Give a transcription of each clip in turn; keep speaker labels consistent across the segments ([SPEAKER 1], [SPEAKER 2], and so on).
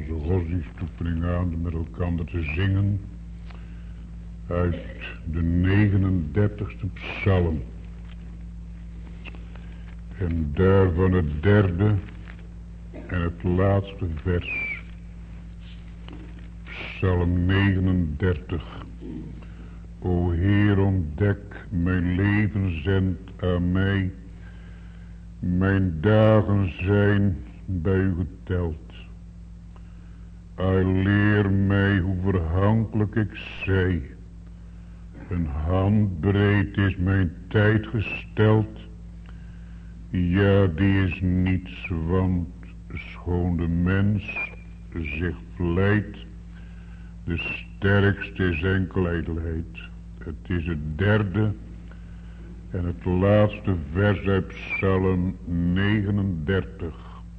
[SPEAKER 1] onze godsdienstoefening aan met elkaar te zingen uit de 39e psalm. En daarvan het derde en het laatste vers. Psalm 39. O Heer, ontdek, mijn leven zendt aan mij. Mijn dagen zijn bij u geteld. Leer mij hoe verhankelijk ik zij. Een handbreed is mijn tijd gesteld. Ja, die is niets, want schoon de mens zich vlijt, de sterkste is enkel ijdelheid. Het is het derde en het laatste vers uit Psalm 39.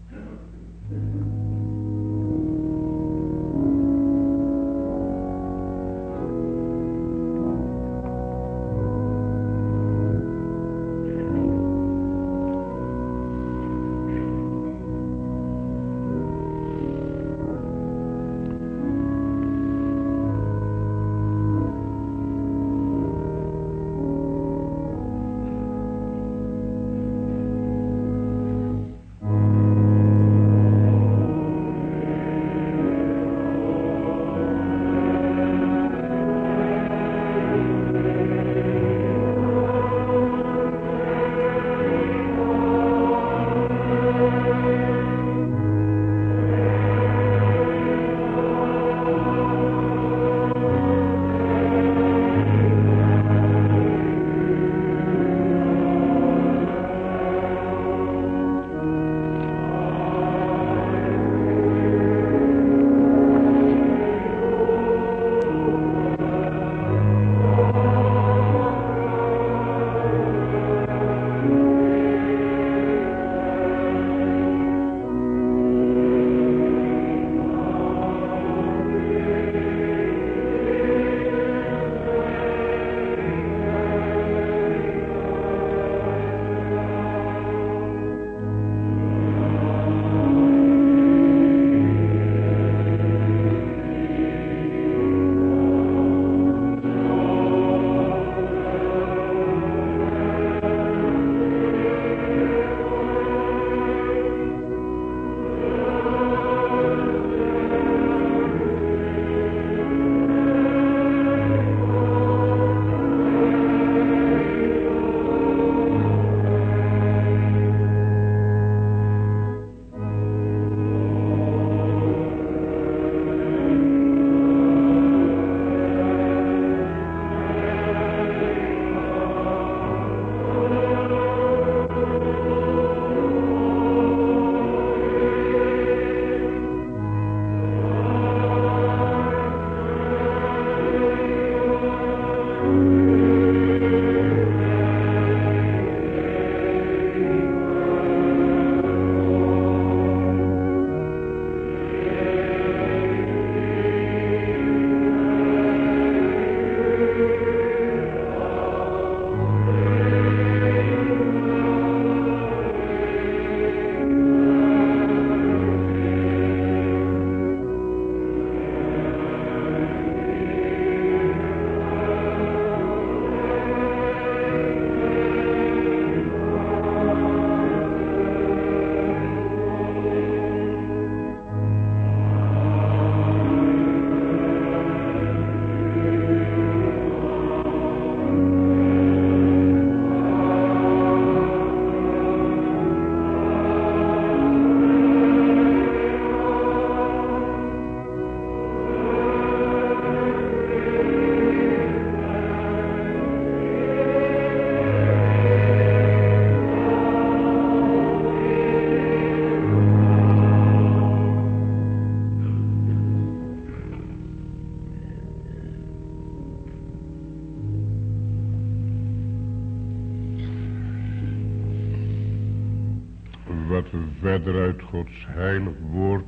[SPEAKER 1] Wat we verder uit Gods heilig woord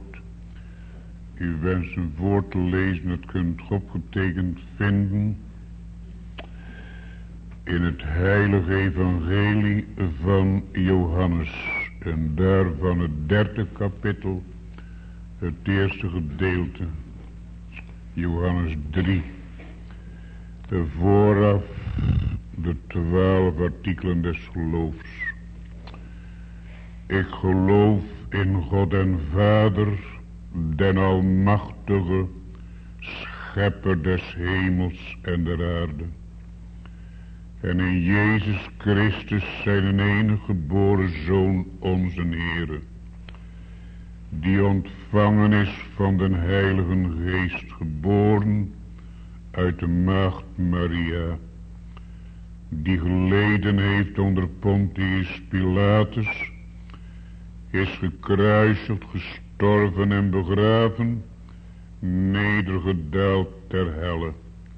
[SPEAKER 1] u wensen voor te lezen, het kunt opgetekend vinden in het heilige evangelie van Johannes en daarvan het 3e kapitel Het eerste gedeelte, Johannes 3. Vooraf de 12 artikelen des geloofs. Ik geloof in God en Vader, den Almachtige, Schepper des hemels en der aarde. En in Jezus Christus zijn enige geboren Zoon, onze Heere, die ontvangen is van den Heiligen Geest, geboren uit de maagd Maria, die geleden heeft onder Pontius Pilatus, is gekruisigd, gestorven en begraven, nedergedaald ter helle.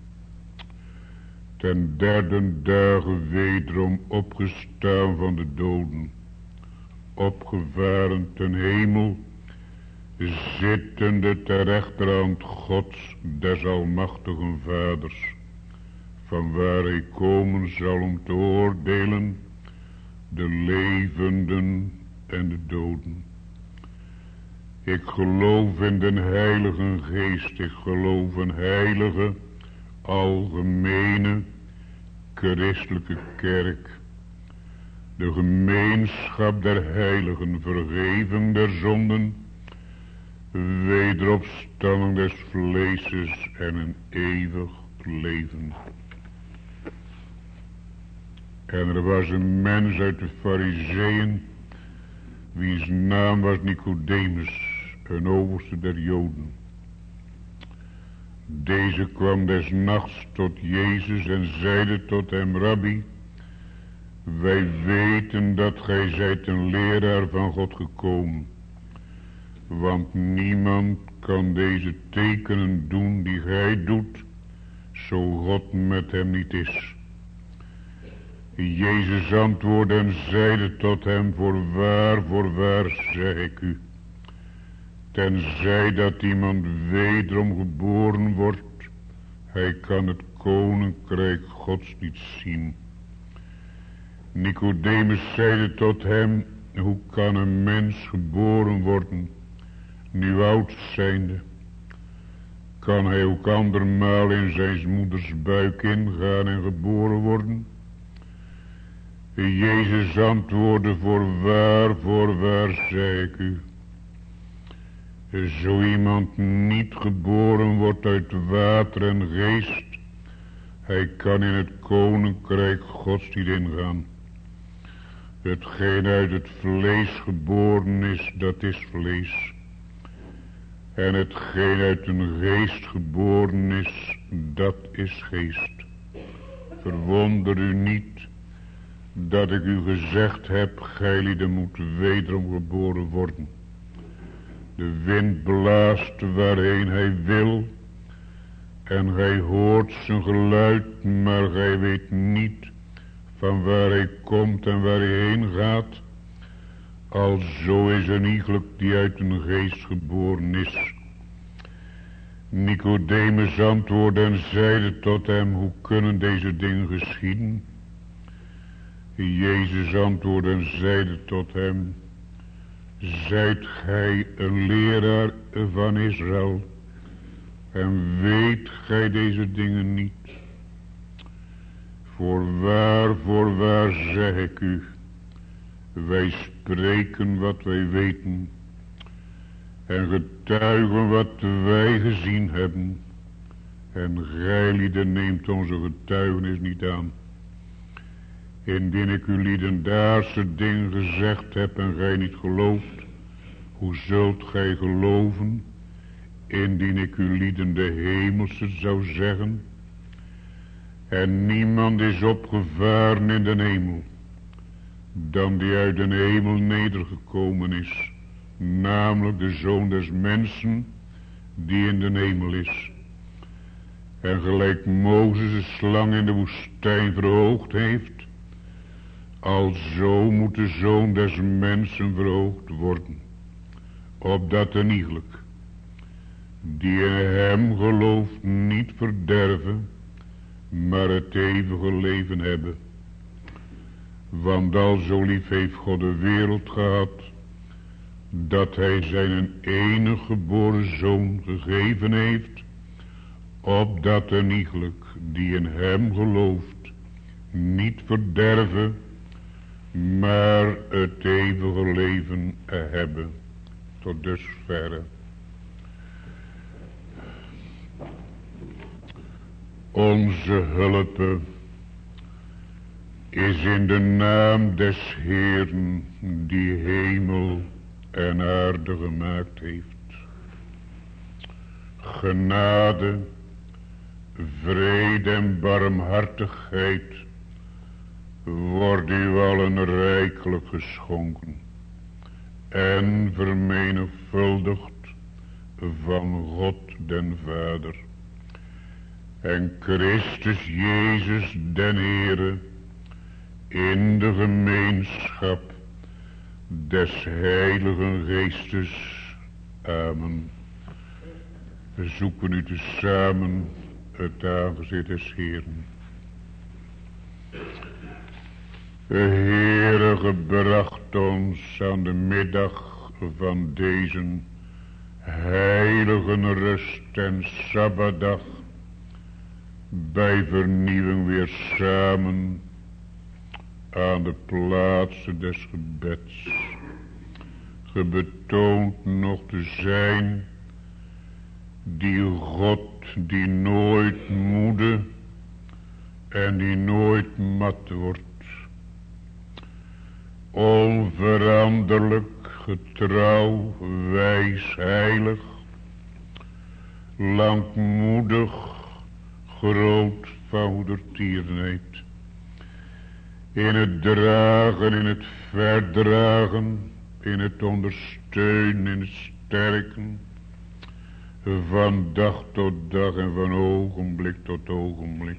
[SPEAKER 1] Ten derde dagen wederom opgestaan van de doden, opgevaren ten hemel, zittende ter rechterhand Gods des almachtigen Vaders, van waar hij komen zal om te oordelen de levenden en de doden. Ik geloof in den Heilige Geest, ik geloof een heilige, algemene, christelijke kerk, de gemeenschap der heiligen, vergeving der zonden, wederopstanding des vleeses en een eeuwig leven. En er was een mens uit de Farizeeën, wiens naam was Nicodemus, een overste der Joden. Deze kwam des nachts tot Jezus en zeide tot hem: Rabbi, wij weten dat gij zijt een leraar van God gekomen, want niemand kan deze tekenen doen die gij doet, zo God met hem niet is. Jezus antwoordde en zeide tot hem: voorwaar, zeg ik u, tenzij dat iemand wederom geboren wordt, hij kan het koninkrijk Gods niet zien. Nicodemus zeide tot hem: hoe kan een mens geboren worden, nu oud zijnde? Kan hij ook andermaal in zijn moeders buik ingaan en geboren worden? Jezus antwoordde: voorwaar, zeg ik u, zo iemand niet geboren wordt uit water en geest, hij kan in het koninkrijk Gods niet ingaan. Hetgeen uit het vlees geboren is, dat is vlees. En hetgeen uit een geest geboren is, dat is geest. Verwonder u niet dat ik u gezegd heb, gijlieden moet wederom geboren worden. De wind blaast waarheen hij wil, en gij hoort zijn geluid, maar gij weet niet van waar hij komt en waar hij heen gaat. Alzo is een iegelijk die uit een geest geboren is. Nicodemus antwoordde en zeide tot hem: hoe kunnen deze dingen geschieden? Jezus antwoordde en zeide tot hem: zijt gij een leraar van Israël en weet gij deze dingen niet? Voorwaar, zeg ik u, wij spreken wat wij weten en getuigen wat wij gezien hebben, en gijlieden neemt onze getuigenis niet aan. Indien ik u lieden daarse dingen gezegd heb en gij niet gelooft, hoe zult gij geloven, indien ik u lieden de hemelse zou zeggen? En niemand is opgevaren in de hemel, dan die uit de hemel nedergekomen is, namelijk de Zoon des mensen, die in de hemel is. En gelijk Mozes de slang in de woestijn verhoogd heeft, alzo moet de Zoon des mensen verhoogd worden, opdat een iegelijk die in hem gelooft niet verderven, maar het eeuwige leven hebben. Want alzo lief heeft God de wereld gehad, dat hij zijn enige geboren zoon gegeven heeft, opdat een iegelijk die in hem gelooft niet verderven, maar het eeuwige leven hebben. Tot dusverre. Onze hulp is in de naam des Heeren die hemel en aarde gemaakt heeft. Genade, vrede en barmhartigheid wordt u allen rijkelijk geschonken en vermenigvuldigd van God den Vader en Christus Jezus den Heere in de gemeenschap des Heiligen Geestes. Amen. We zoeken u tezamen het aangezicht des Heeren. De Heere gebracht ons aan de middag van deze heilige rust en sabbatdag bij vernieuwing weer samen aan de plaatsen des gebeds. Gebetoond nog te zijn die God die nooit moede en die nooit mat wordt. Onveranderlijk, getrouw, wijs, heilig, langmoedig, groot vadertierenheid. In het dragen, in het verdragen, in het ondersteunen, in het sterken, van dag tot dag en van ogenblik tot ogenblik.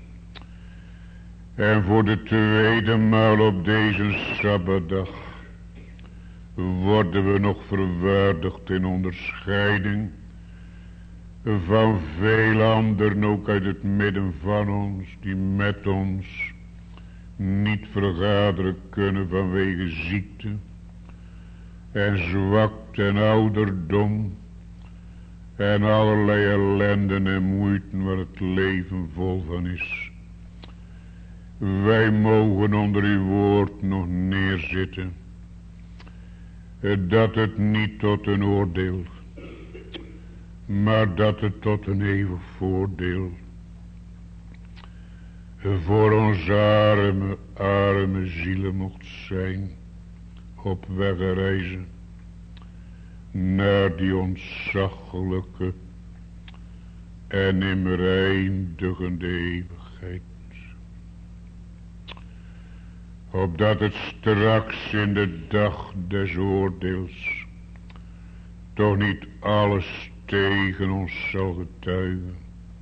[SPEAKER 1] En voor de tweede maal op deze sabbatdag worden we nog verwaardigd in onderscheiding van veel anderen, ook uit het midden van ons, die met ons niet vergaderen kunnen vanwege ziekte en zwakte en ouderdom en allerlei ellenden en moeiten waar het leven vol van is. Wij mogen onder uw woord nog neerzitten, dat het niet tot een oordeel, maar dat het tot een eeuwig voordeel voor onze arme zielen mocht zijn, op weg reizen naar die ontzaglijke en immer eindigende eeuwigheid. Opdat het straks in de dag des oordeels toch niet alles tegen ons zal getuigen.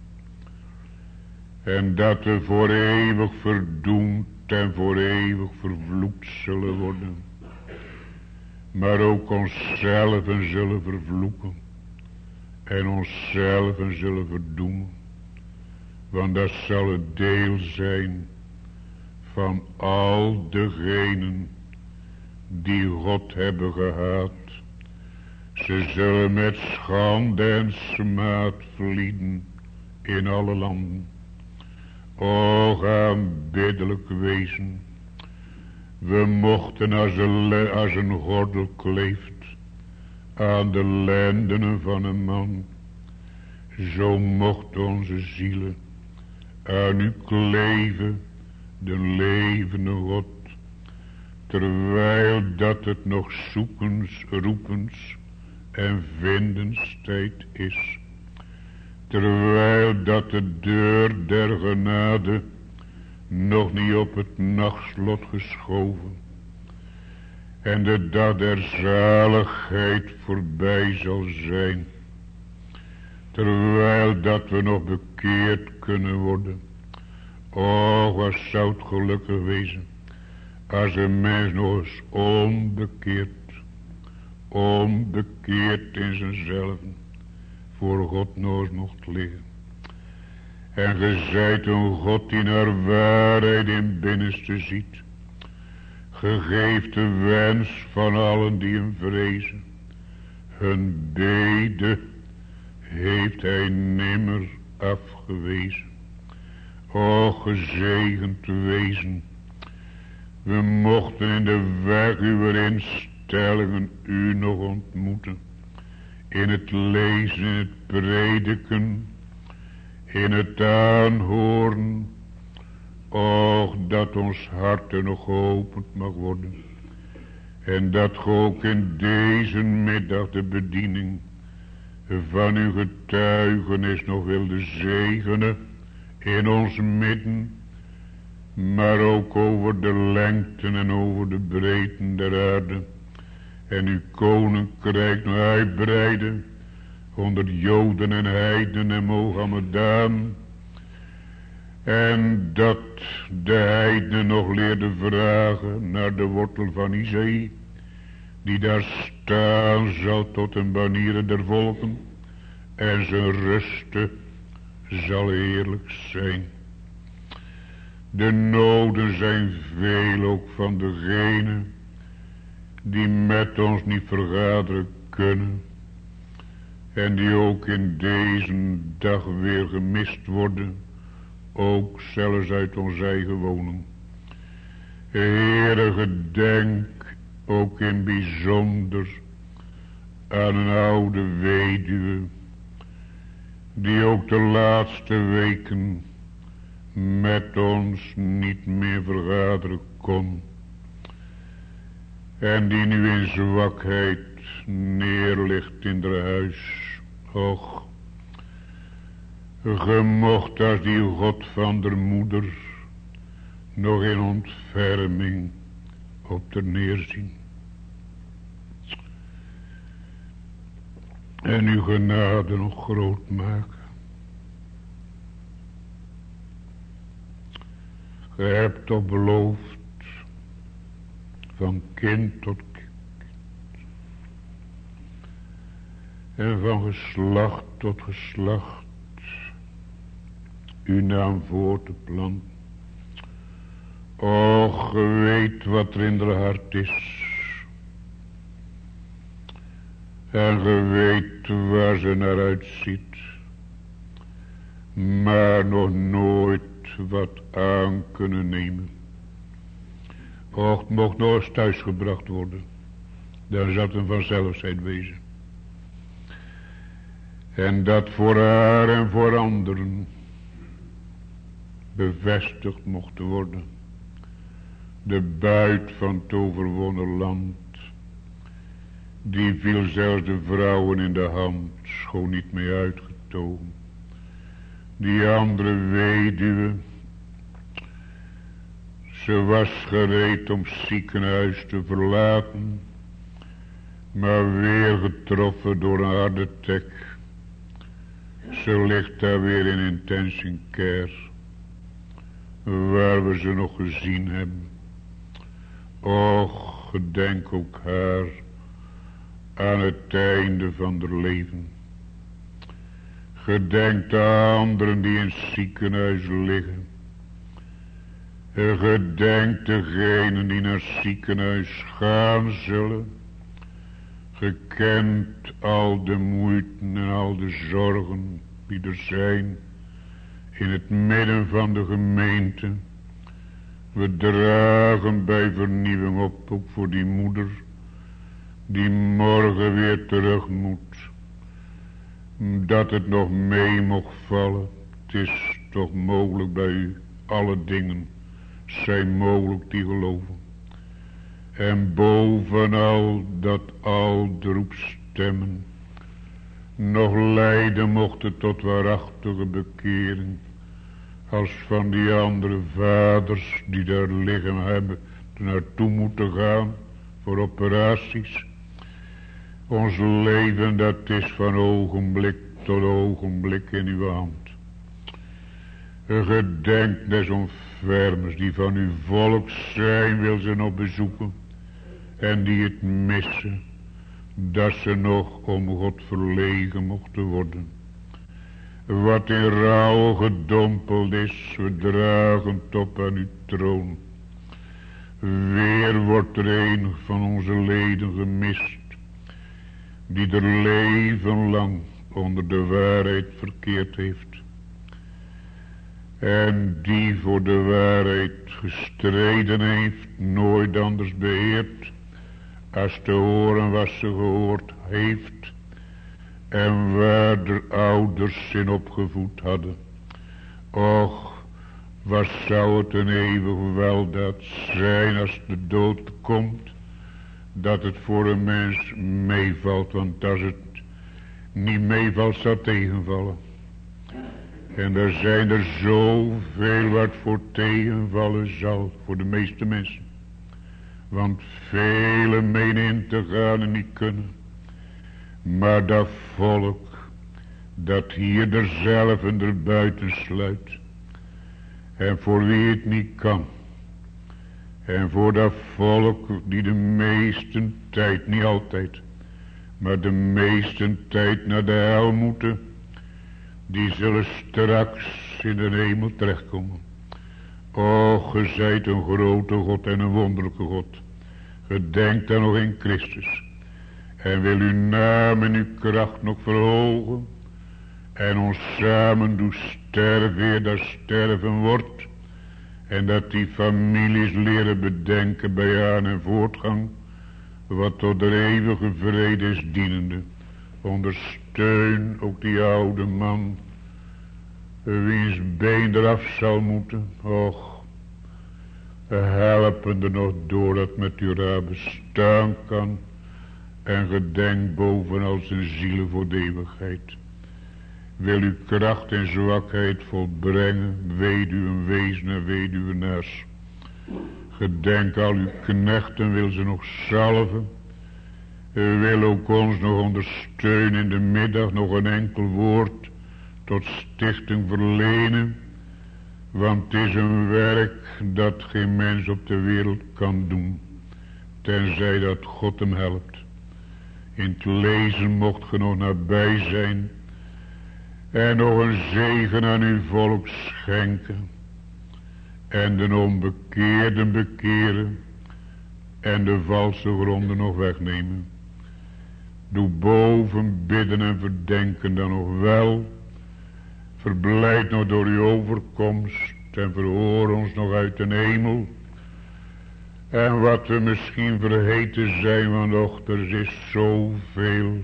[SPEAKER 1] En dat we voor eeuwig verdoemd en voor eeuwig vervloekt zullen worden. Maar ook onszelf zullen vervloeken. En onszelf zullen verdoemen. Want dat zal het deel zijn van al degenen die God hebben gehaat. Ze zullen met schande en smaad vlieden in alle landen. Och, aanbiddelijk wezen. We mochten als een gordel kleeft aan de lendenen van een man. Zo mocht onze zielen aan u kleven, de levende God. Terwijl dat het nog zoekens, roepens en vindenstijd is. Terwijl dat de deur der genade nog niet op het nachtslot geschoven en de dag der zaligheid voorbij zal zijn. Terwijl dat we nog bekeerd kunnen worden. Oh, wat zou het gelukkig wezen als een mens nog eens onbekeerd in zichzelf voor God nog eens mocht liggen. En ge zijt een God die naar waarheid in binnenste ziet. Gegeeft de wens van allen die hem vrezen. Hun bede heeft hij nimmer afgewezen. O gezegend wezen. We mochten in de weg uw instellingen u nog ontmoeten. In het lezen, in het prediken, in het aanhoren. Och, dat ons hart er nog geopend mag worden. En dat ge ook in deze middag de bediening van uw getuigenis nog wilde zegenen in ons midden. Maar ook over de lengten en over de breedten der aarde. En uw koninkrijk nog uitbreiden onder Joden en Heiden en Mohammedanen. En dat de Heiden nog leerden vragen naar de wortel van Isaïe, die daar staan zal tot een banieren der volken, en zijn rusten zal heerlijk zijn. De noden zijn veel ook van degenen die met ons niet vergaderen kunnen, en die ook in deze dag weer gemist worden, ook zelfs uit onze eigen woning. Heere, gedenk ook in bijzonder aan een oude weduwe, die ook de laatste weken met ons niet meer vergaderen kon, en die nu in zwakheid neerligt in haar huis. Och, gemocht als die God van der moeder nog in ontferming op ter neerzien. En uw genade nog groot maken. Ge hebt toch beloofd van kind tot kind. En van geslacht tot geslacht uw naam voor te planten. Och, ge weet wat er in haar hart is. En ge weet waar ze naar uitziet. Maar nog nooit wat aan kunnen nemen. Och, het mocht nog eens thuisgebracht worden. Dan zou het een vanzelfheid wezen. En dat voor haar en voor anderen bevestigd mocht worden. De buit van het overwonnen land, die viel zelfs de vrouwen in de hand, schoon niet mee uitgetogen. Die andere weduwe, ze was gereed om het ziekenhuis te verlaten, maar weer getroffen door een harde attack. Ze ligt daar weer in intensive care, waar we ze nog gezien hebben. Och, gedenk ook haar aan het einde van haar leven. Gedenk de anderen die in het ziekenhuis liggen. Gedenk degenen die naar het ziekenhuis gaan zullen. Gekend al de moeiten en al de zorgen die er zijn in het midden van de gemeente. We dragen bij vernieuwing op, ook voor die moeder die morgen weer terug moet. Dat het nog mee mocht vallen. Het is toch mogelijk bij u. Alle dingen zijn mogelijk die geloven. En bovenal dat al de roepstemmen nog leiden mochten tot waarachtige bekering. Als van die andere vaders die daar liggen hebben er naartoe moeten gaan voor operaties. Ons leven dat is van ogenblik tot ogenblik in uw hand. Gedenk des onfermers die van uw volk zijn, wil ze nog bezoeken. En die het missen, dat ze nog om God verlegen mochten worden. Wat in rouw gedompeld is, we dragen het op aan uw troon. Weer wordt er een van onze leden gemist, die er leven lang onder de waarheid verkeerd heeft. En die voor de waarheid gestreden heeft, nooit anders beheerd, als te horen wat ze gehoord heeft, en waar de ouders in opgevoed hadden. Och, wat zou het een eeuwig weldaad zijn als de dood komt, dat het voor een mens meevalt, want als het niet meevalt, zal het tegenvallen. En er zijn er zoveel wat voor tegenvallen zal, voor de meeste mensen. Want velen menen in te gaan en niet kunnen. Maar dat volk, dat hier erzelf en erbuiten sluit. En voor wie het niet kan. En voor dat volk die de meeste tijd, niet altijd, maar de meeste tijd naar de hel moeten, die zullen straks in de hemel terechtkomen. Och, ge zijt een grote God en een wonderlijke God. Gedenk dan nog in Christus. En wil uw naam en uw kracht nog verhogen. En ons samen doen sterven, weer dat sterven wordt. En dat die families leren bedenken bij aan en voortgang. Wat tot de eeuwige vrede is dienende. Ondersteun ook die oude man, wiens been eraf zal moeten. Och, helpende nog door dat met uw raad bestaan kan. En gedenk bovenal zijn zielen voor de eeuwigheid. Wil uw kracht en zwakheid volbrengen, weduwen, wezen en weduwenaars. Gedenk al uw knechten, wil ze nog salven. U wil ook ons nog ondersteunen in de middag, nog een enkel woord tot stichting verlenen. Want het is een werk dat geen mens op de wereld kan doen, tenzij dat God hem helpt. In het lezen mocht ge nog nabij zijn en nog een zegen aan uw volk schenken. En de onbekeerden bekeren en de valse gronden nog wegnemen. Doe boven bidden en verdenken dan nog wel. Verblijd nog door uw overkomst en verhoor ons nog uit de hemel. En wat we misschien vergeten zijn, want och, er is zoveel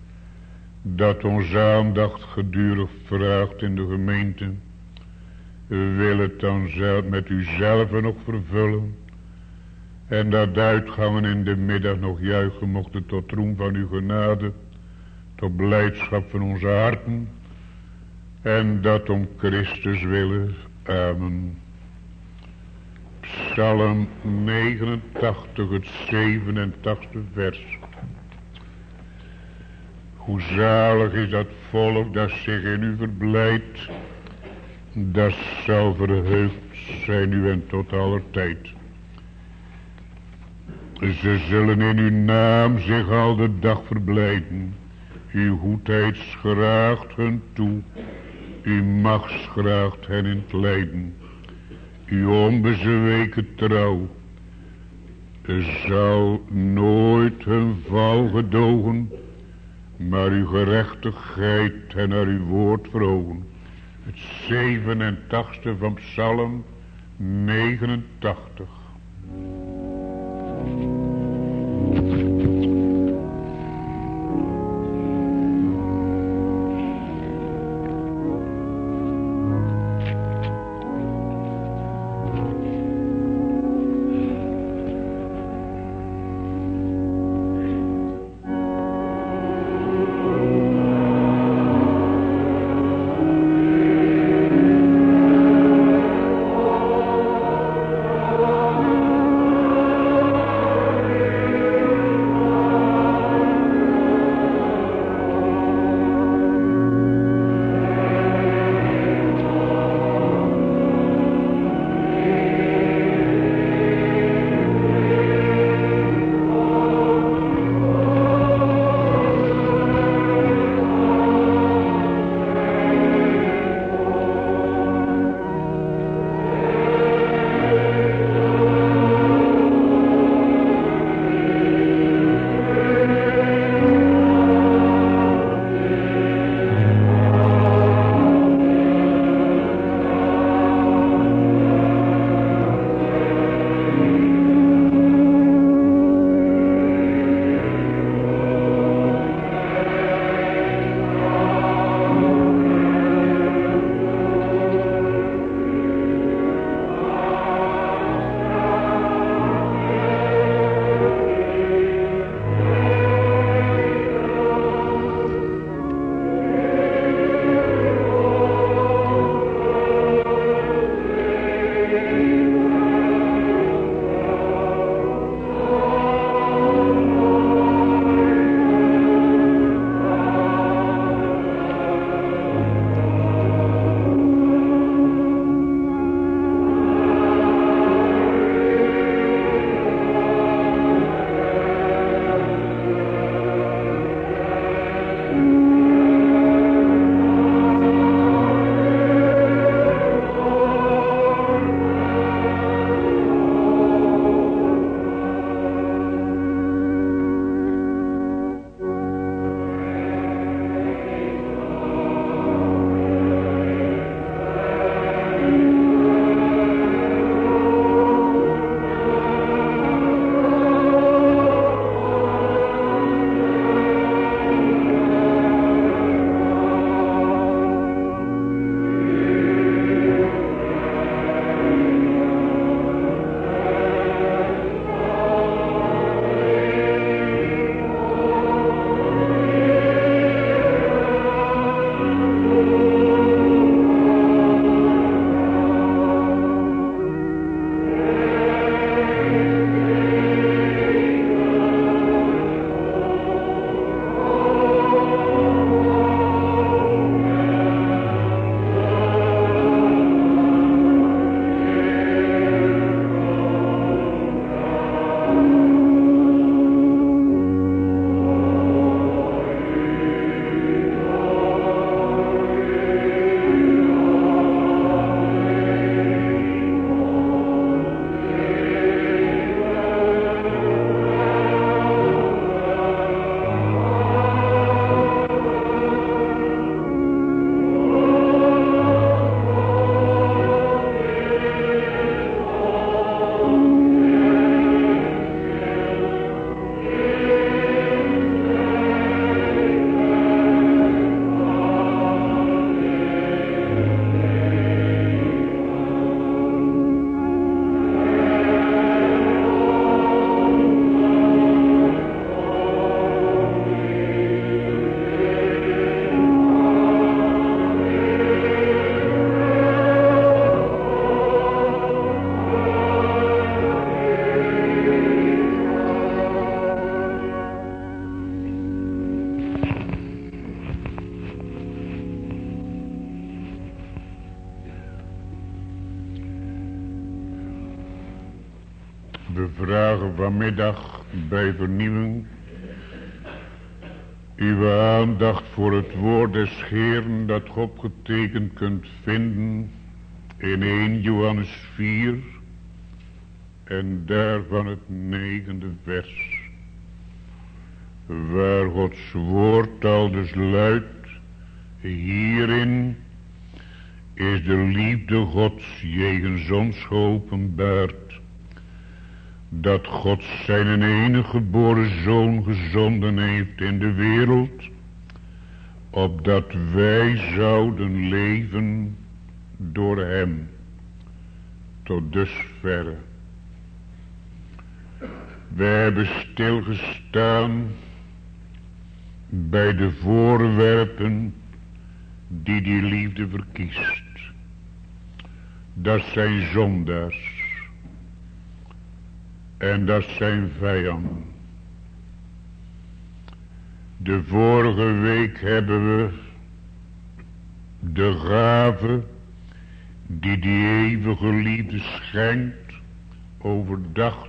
[SPEAKER 1] dat onze aandacht gedurig vraagt in de gemeente. Wil het dan zelf met uzelf nog vervullen. En dat uitgangen in de middag nog juichen mochten tot roem van uw genade. Tot blijdschap van onze harten. En dat om Christus willen. Amen. Psalm 89, het 87e vers. Hoe zalig is dat volk dat zich in u verblijdt. Dat zal verheugd zijn nu en tot aller tijd. Ze zullen in uw naam zich al de dag verblijden. Uw goedheid schraagt hun toe. Uw macht schraagt hen in het lijden. Uw onbezweken trouw zal nooit hun val gedogen, maar uw gerechtigheid hen naar uw woord verhogen. Het 87e van Psalm 89. We vragen vanmiddag bij vernieuwing uw aandacht voor het woord des Heeren dat ge opgetekend kunt vinden in 1 Johannes 4 en daarvan het 9e vers. Waar Gods woord aldus luidt: hierin is de liefde Gods jegens ons geopenbaard, dat God zijn enige geboren Zoon gezonden heeft in de wereld, opdat wij zouden leven door hem. Tot dusverre. Wij hebben stilgestaan bij de voorwerpen die liefde verkiest. Dat zijn zondaars. En dat zijn vijanden. De vorige week hebben we de gave die eeuwige liefde schenkt overdacht.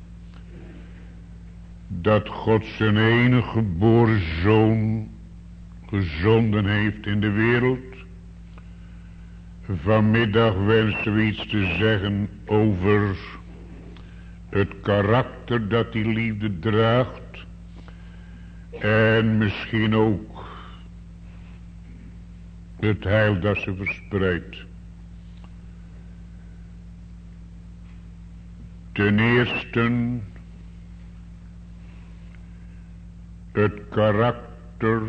[SPEAKER 1] Dat God zijn enige geboren Zoon gezonden heeft in de wereld. Vanmiddag wensen we iets te zeggen over het karakter dat die liefde draagt. En misschien ook het heil dat ze verspreidt. Ten eerste het karakter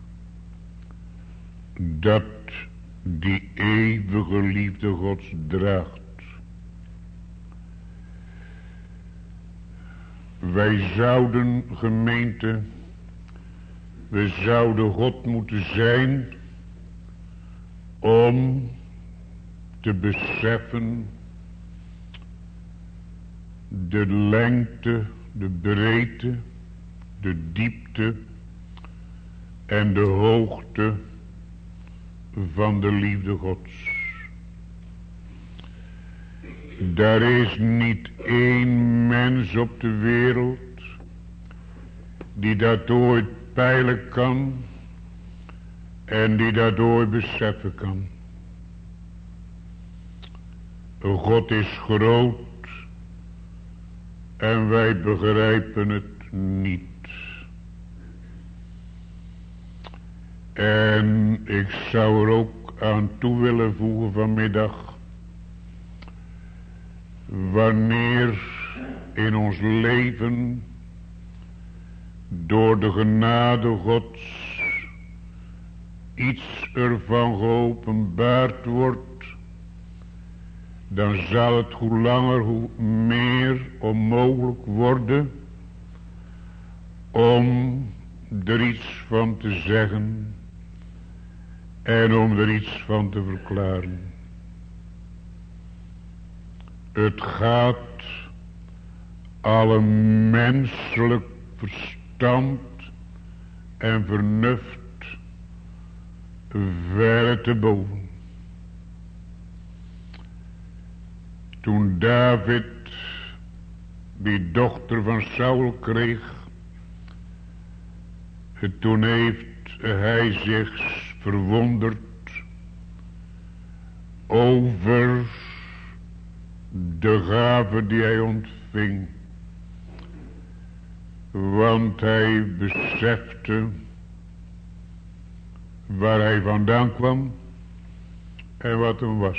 [SPEAKER 1] dat die eeuwige liefde Gods draagt. Wij zouden, gemeente, we zouden God moeten zijn om te beseffen de lengte, de breedte, de diepte en de hoogte van de liefde Gods. Er is niet één mens op de wereld die dat ooit peilen kan en die dat ooit beseffen kan. God is groot en wij begrijpen het niet. En ik zou er ook aan toe willen voegen vanmiddag. Wanneer in ons leven door de genade Gods iets ervan geopenbaard wordt, dan zal het hoe langer hoe meer onmogelijk worden om er iets van te zeggen en om er iets van te verklaren. Het gaat alle menselijk verstand en vernuft verre te boven. Toen David die dochter van Saul kreeg, toen heeft hij zich verwonderd over de gave die hij ontving. Want hij besefte waar hij vandaan kwam en wat hem was.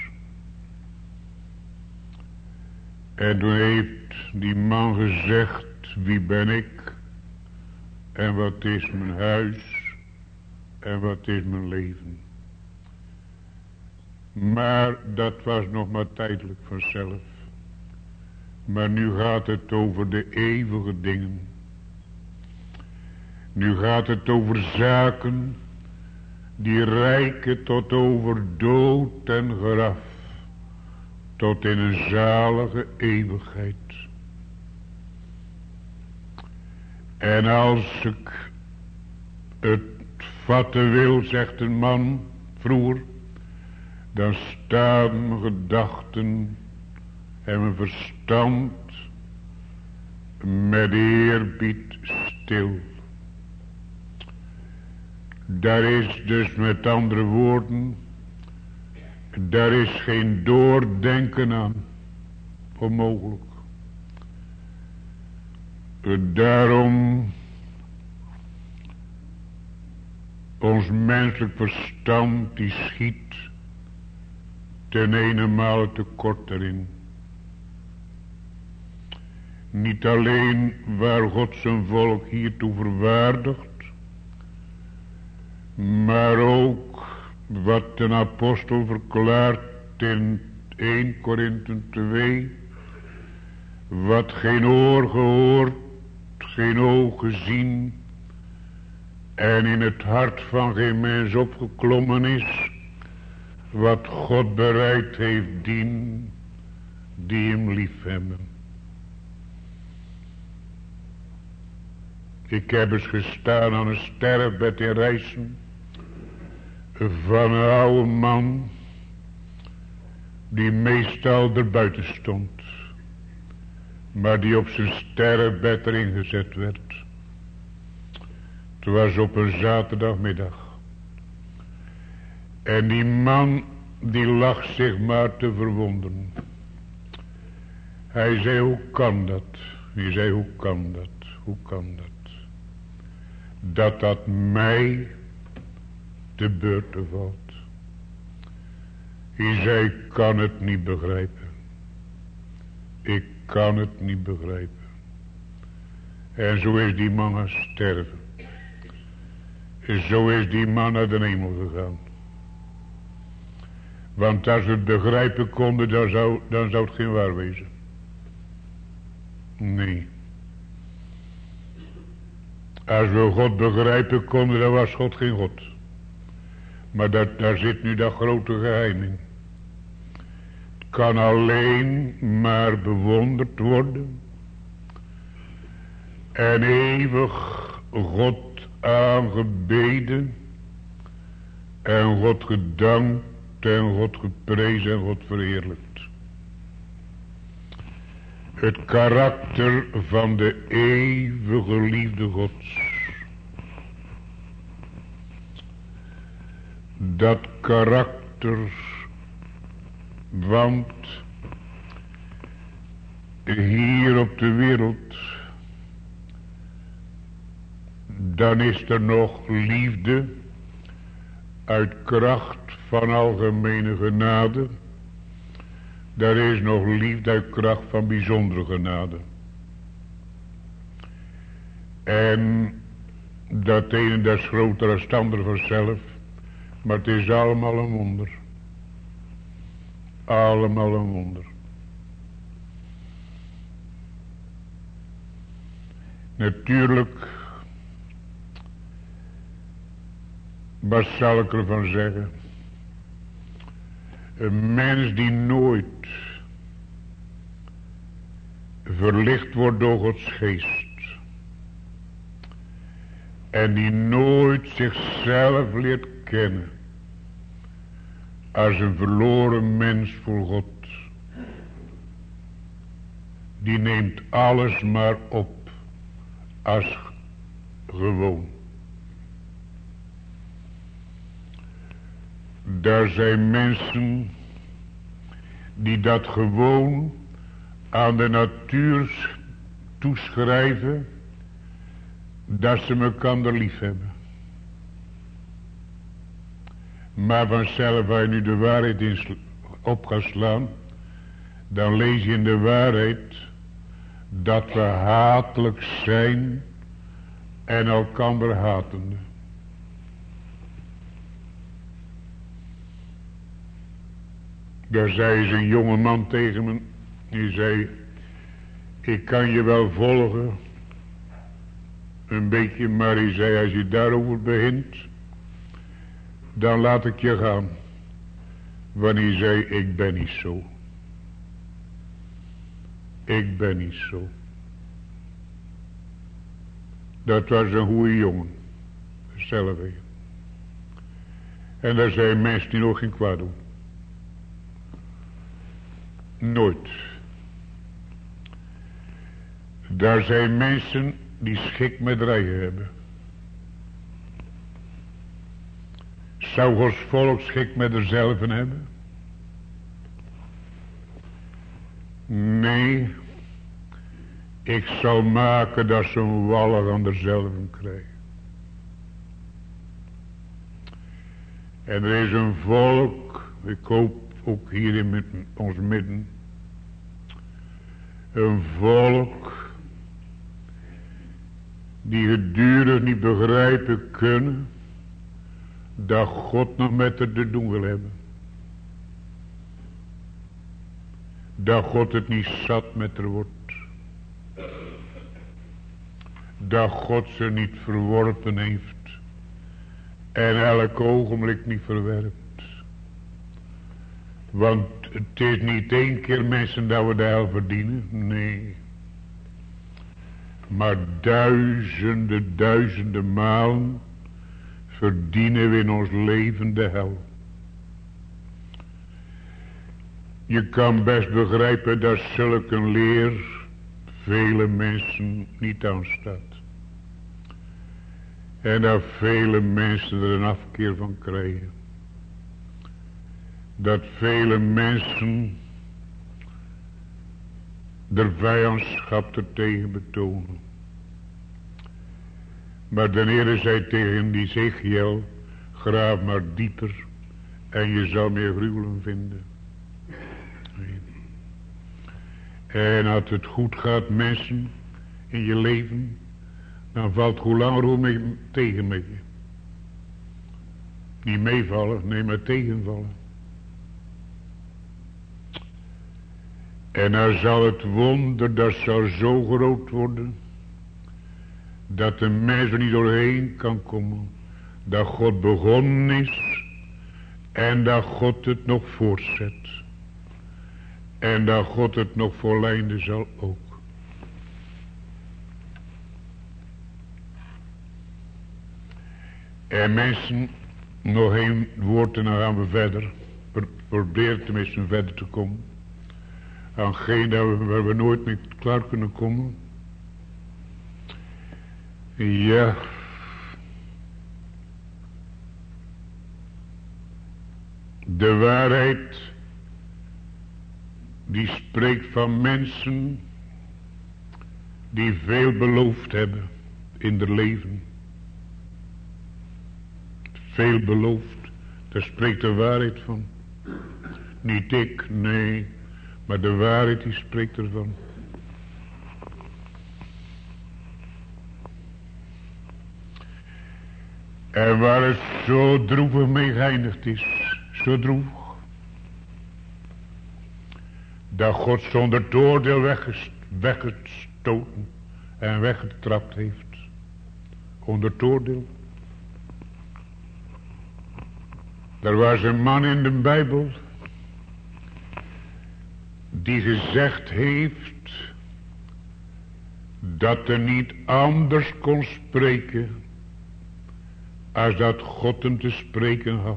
[SPEAKER 1] En toen heeft die man gezegd: wie ben ik? En wat is mijn huis? En wat is mijn leven? Maar dat was nog maar tijdelijk vanzelf. Maar nu gaat het over de eeuwige dingen. Nu gaat het over zaken die reiken tot over dood en graf. Tot in een zalige eeuwigheid. En als ik het vatten wil, zegt een man vroeger, dan staan mijn gedachten en mijn verstand met eerbied stil. Daar is dus met andere woorden, daar is geen doordenken aan, onmogelijk. Daarom, ons menselijk verstand die schiet ten eenenmale tekort erin. Niet alleen waar God zijn volk hiertoe verwaardigt, maar ook wat de apostel verklaart in 1 Korinthe 2, wat geen oor gehoord, geen oog gezien en in het hart van geen mens opgeklommen is, wat God bereid heeft dien die hem liefhebben. Ik heb eens gestaan aan een sterfbed in Rijssen van een oude man die meestal erbuiten stond, maar die op zijn sterfbed erin gezet werd. Het was op een zaterdagmiddag. En die man die lag zich maar te verwonderen. Hij zei, hoe kan dat? Hij zei, hoe kan dat? Hoe kan dat? Dat mij te beurten valt. Hij zei, ik kan het niet begrijpen. Ik kan het niet begrijpen. En zo is die man gaan sterven. En zo is die man naar de hemel gegaan. Want als we het begrijpen konden, dan zou het geen waar wezen. Nee. Als we God begrijpen konden, dan was God geen God. Maar daar zit nu dat grote geheim in. Het kan alleen maar bewonderd worden. En eeuwig God aangebeden. En God gedankt en God geprezen en God verheerlijkt. Het karakter van de eeuwige liefde Gods. Dat karakter, want hier op de wereld, dan is er nog liefde uit kracht van algemene genade. Daar is nog liefde uit kracht van bijzondere genade. En dat ene dat is groter dan het andere vanzelf. Maar het is allemaal een wonder. Allemaal een wonder. Natuurlijk, wat zal ik ervan zeggen? Een mens die nooit verlicht wordt door Gods geest. En die nooit zichzelf leert kennen. Als een verloren mens voor God. Die neemt alles maar op. Als gewoon. Daar zijn mensen die dat gewoon aan de natuur toeschrijven dat ze elkaar lief hebben. Maar vanzelf waar je nu de waarheid op gaat slaan, dan lees je in de waarheid dat we hatelijk zijn en elkander hatende. Daar zei eens een jonge man tegen me. Die zei, ik kan je wel volgen. Een beetje, maar hij zei, als je daarover begint, dan laat ik je gaan. Want hij zei, ik ben niet zo. Ik ben niet zo. Dat was een goeie jongen. Zelf weer. En daar zijn mensen die nog geen kwaad doen. Nooit. Daar zijn mensen die schik met rijden hebben. Zou Gods volk schik met derzelven hebben? Nee. Ik zal maken dat ze een wallig aan derzelven krijgen. En er is een volk, ik hoop ook hier in ons midden, een volk die gedurig niet begrijpen kunnen dat God nog met haar te doen wil hebben. Dat God het niet zat met haar wordt. Dat God ze niet verworpen heeft. En elk ogenblik niet verwerpt. Want het is niet één keer mensen dat we de hel verdienen. Nee. Maar duizenden malen verdienen we in ons leven de hel. Je kan best begrijpen dat zulke een leer vele mensen niet aanstaat. En dat vele mensen er een afkeer van krijgen. Dat vele mensen de vijandschap ertegen betonen. Maar de Heere zei tegen die Ezechiel, graaf maar dieper en je zal meer gruwelen vinden. En als het goed gaat mensen in je leven, dan valt hoe langer hoe meer tegen met je. Niet meevallen, nee maar tegenvallen. En dan zal het wonder, dat zal zo groot worden, dat de mens er niet doorheen kan komen. Dat God begonnen is en dat God het nog voortzet. En dat God het nog volleinden zal ook. En mensen, nog één woord en dan gaan we verder. Probeer tenminste verder te komen. Aan geen waar we nooit mee klaar kunnen komen. Ja. De waarheid die spreekt van mensen die veel beloofd hebben in hun leven. Veel beloofd, daar spreekt de waarheid van. Niet ik, nee, maar de waarheid die spreekt ervan. En waar het zo droevig mee geëindigd is, zo droevig, dat God zonder oordeel weggestoten en weggetrapt heeft. Onder oordeel. Er was een man in de Bijbel die gezegd heeft dat er niet anders kon spreken als dat God hem te spreken gaf.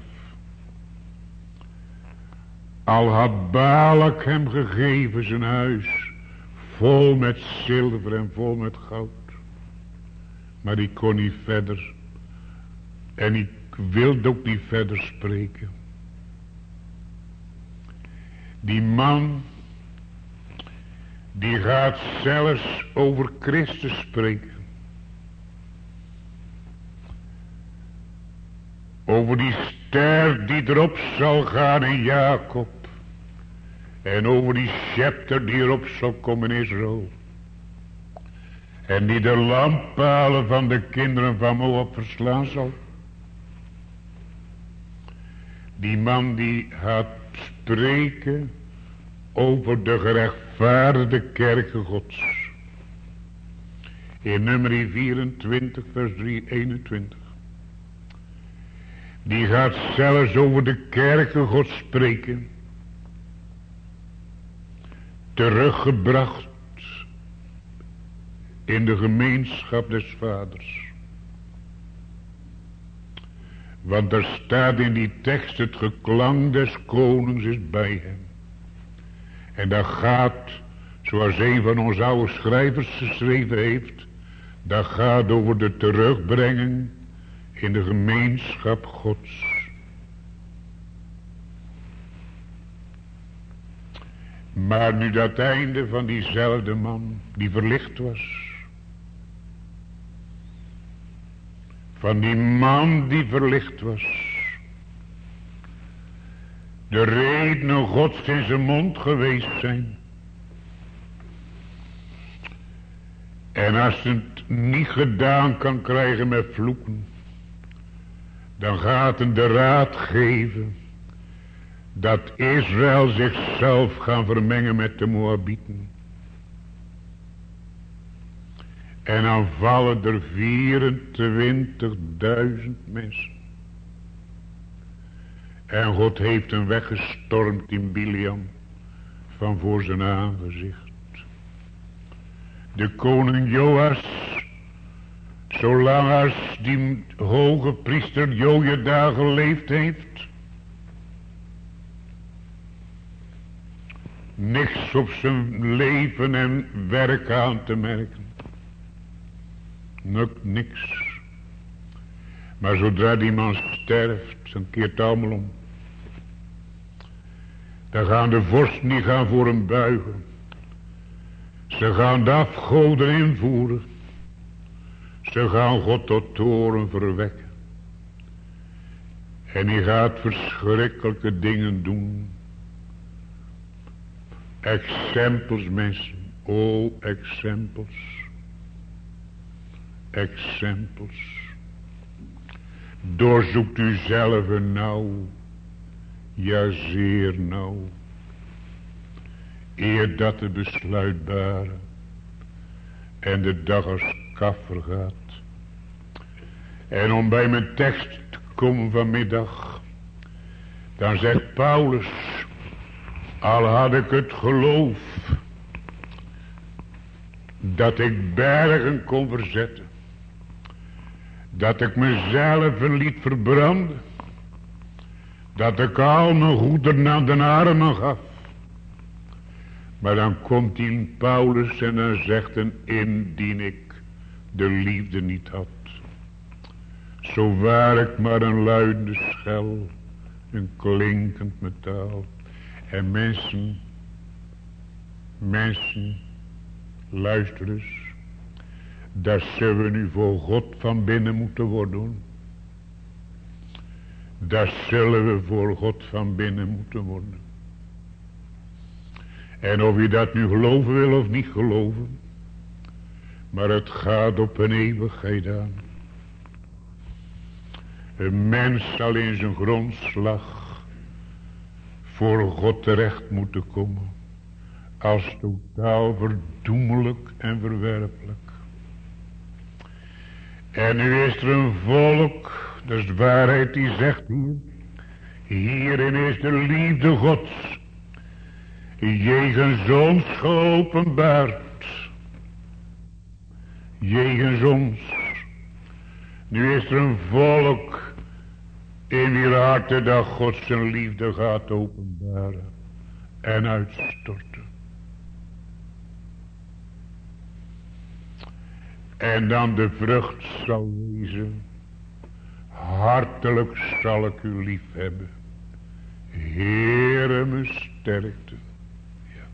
[SPEAKER 1] Al had Balak hem gegeven zijn huis vol met zilver en vol met goud, maar die kon niet verder en die wilde ook niet verder spreken. Die man die gaat zelfs over Christus spreken. Over die ster die erop zal gaan in Jacob. En over die scepter die erop zal komen in Israël. En die de lampalen van de kinderen van Moab verslaan zal. Die man die gaat spreken over de gerechtvaardigde kerken Gods. In nummer 24 vers 21. Die gaat zelfs over de kerken Gods spreken. Teruggebracht in de gemeenschap des Vaders. Want er staat in die tekst, het geklank des konings is bij hem. En dat gaat Zoals een van onze oude schrijvers geschreven heeft. Dat gaat over de terugbrenging in de gemeenschap Gods. Maar nu dat einde van diezelfde man die verlicht was. Van die man die verlicht was. De redenen Gods in zijn mond geweest zijn. En als het niet gedaan kan krijgen met vloeken. Dan gaat hij de raad geven. Dat Israël zichzelf gaan vermengen met de Moabieten. En dan vallen er 24.000 mensen. En God heeft hem weggestormd in Biliam. Van voor zijn aangezicht. De koning Joas. Zolang als die hoge priester Jojada geleefd heeft. Niks op zijn leven en werk aan te merken. Niks. Maar zodra die man sterft, dan keert het allemaal om. Dan gaan de vorsten niet gaan voor hem buigen. Ze gaan de afgoden invoeren. Ze gaan God tot toorn verwekken. En hij gaat verschrikkelijke dingen doen. Exempels mensen. O exempels. Exempels. Doorzoekt u zelf nauw. Ja, zeer nauw. Eer dat het besluitbare en de dag als kaf vergaat. En om bij mijn tekst te komen vanmiddag, dan zegt Paulus, al had ik het geloof dat ik bergen kon verzetten, dat ik mezelf liet verbranden, dat ik al mijn goederen aan de armen gaf. Maar dan komt die Paulus en dan zegt hij, indien ik de liefde niet had. Zo waar ik maar een luidende schel, een klinkend metaal. En mensen, luister eens. Dat zullen we nu voor God van binnen moeten worden. Dat zullen we voor God van binnen moeten worden. En of je dat nu geloven wil of niet geloven. Maar het gaat op een eeuwigheid aan. Een mens zal in zijn grondslag voor God terecht moeten komen. Als totaal verdoemelijk en verwerpelijk. En nu is er een volk, dat is de waarheid die zegt hier. Hierin is de liefde Gods. Jegens ons geopenbaard. Jegens ons. Nu is er een volk in wier harten dat God zijn liefde gaat openbaren en uitstorten. En dan de vrucht zal wezen. Hartelijk zal ik u lief hebben. Heere me sterkte. Ja.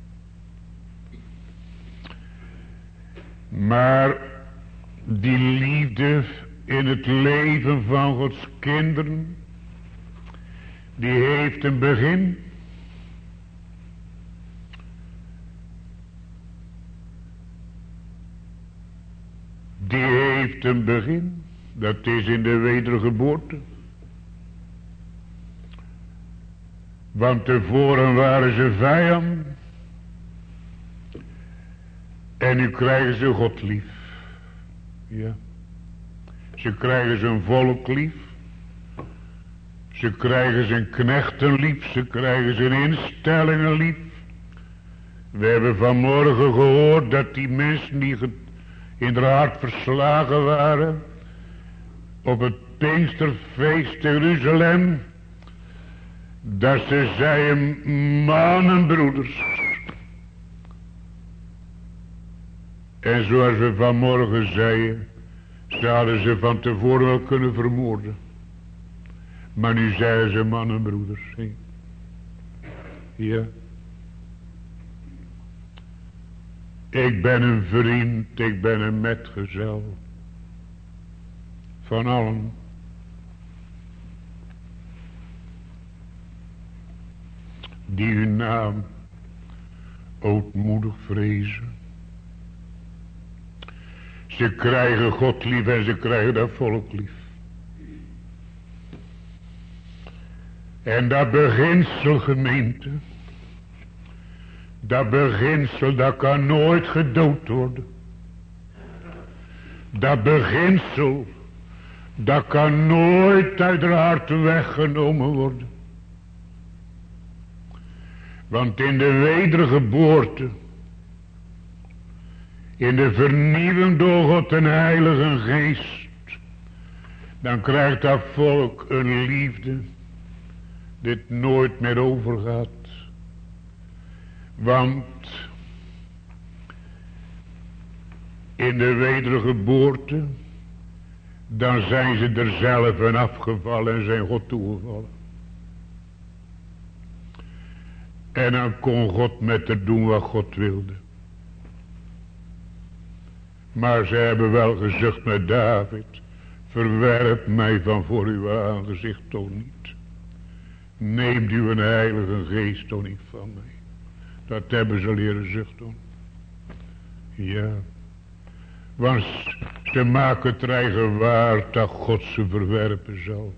[SPEAKER 1] Maar die liefde in het leven van Gods kinderen, die heeft een begin. Die heeft een begin. Dat is in de wedergeboorte. Want tevoren waren ze vijanden. En nu krijgen ze God lief. Ja. Ze krijgen zijn volk lief. Ze krijgen zijn knechten lief. Ze krijgen zijn instellingen lief. We hebben vanmorgen gehoord dat die mensen die inderdaad verslagen waren op het Pinksterfeest in Jeruzalem, dat ze zeiden, mannen broeders, En zoals we vanmorgen zeiden, zouden ze van tevoren wel kunnen vermoorden. Maar nu zeggen ze mannen en broeders. He. Ja. Ik ben een vriend, ik ben een metgezel. Van allen. Die uw naam ootmoedig vrezen. Ze krijgen God lief en ze krijgen dat volk lief. En dat beginsel, gemeente, dat beginsel, dat kan nooit gedood worden. Dat beginsel, dat kan nooit uit haar hart weggenomen worden. Want in de wedergeboorte, in de vernieuwing door God en Heilige Geest, dan krijgt dat volk een liefde, dit nooit meer overgaat. Want in de wedergeboorte, dan zijn ze er zelf van afgevallen en zijn God toegevallen. En dan kon God met haar doen wat God wilde. Maar ze hebben wel gezegd met David, verwerp mij van voor uw aangezicht toch niet. Neem uw Heilige Geest toch niet van mij. Dat hebben ze leren zuchten. Ja. Want ze maken het eigen waard dat God ze verwerpen zal.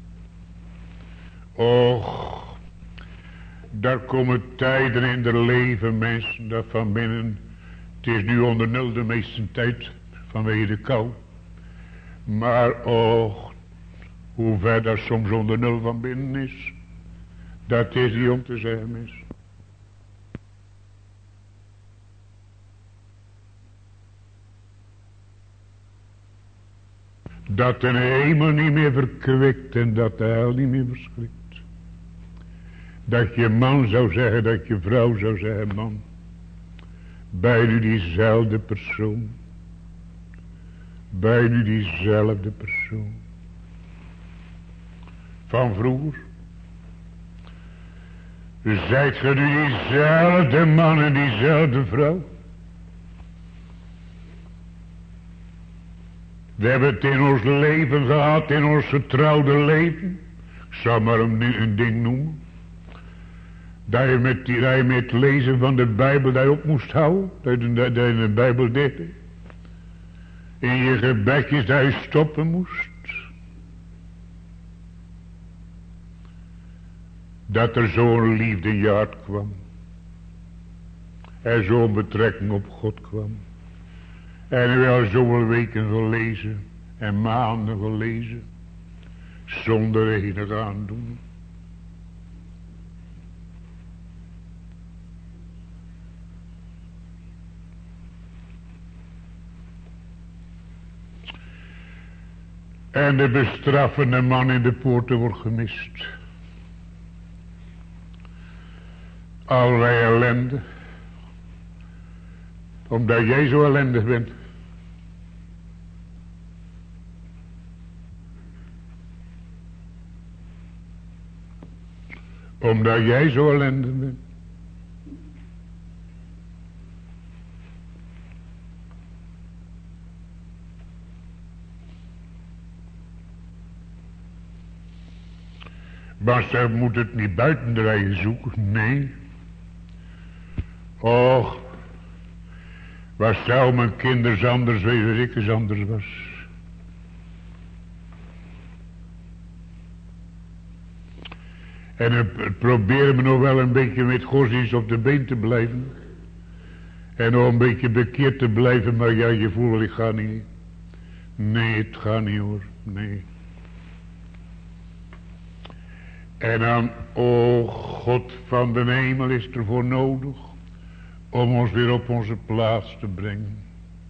[SPEAKER 1] Och, daar komen tijden in het leven, mensen, dat van binnen. Het is nu onder nul de meeste tijd vanwege de kou. Maar och, hoe ver dat soms onder nul van binnen is, dat is niet om te zeggen, mensen. Dat de hemel niet meer verkwikt en dat de hel niet meer verschrikt. Dat je man zou zeggen, dat je vrouw zou zeggen, man. Beide diezelfde persoon. Beide diezelfde persoon. Van vroeger. Zijt ge nu diezelfde man en diezelfde vrouw? We hebben het in ons leven gehad, in ons vertrouwde leven. Ik zal maar een ding noemen. Dat je met het lezen van de Bijbel dat je op moest houden. Dat je de Bijbel deed. In je gebedjes dat je stoppen moest. Dat er zo'n liefde in je hart kwam. En zo'n betrekking op God kwam. En we al zoveel weken gelezen. En maanden gelezen. Zonder enig aandoen. En de bestraffende man in de poorten wordt gemist. Allerlei ellende. Omdat jij zo ellendig bent. Omdat jij zo ellendig bent. Maar ze moet het niet buiten de rijen zoeken, nee. Och, wat zou mijn kinders anders wezen als ik eens anders was. En het proberen me nog wel een beetje met godsdienst op de been te blijven. En nog een beetje bekeerd te blijven, maar ja, je voelt, ik ga niet. Nee, het gaat niet hoor, nee. En dan, o God van de hemel, is er voor nodig om ons weer op onze plaats te brengen.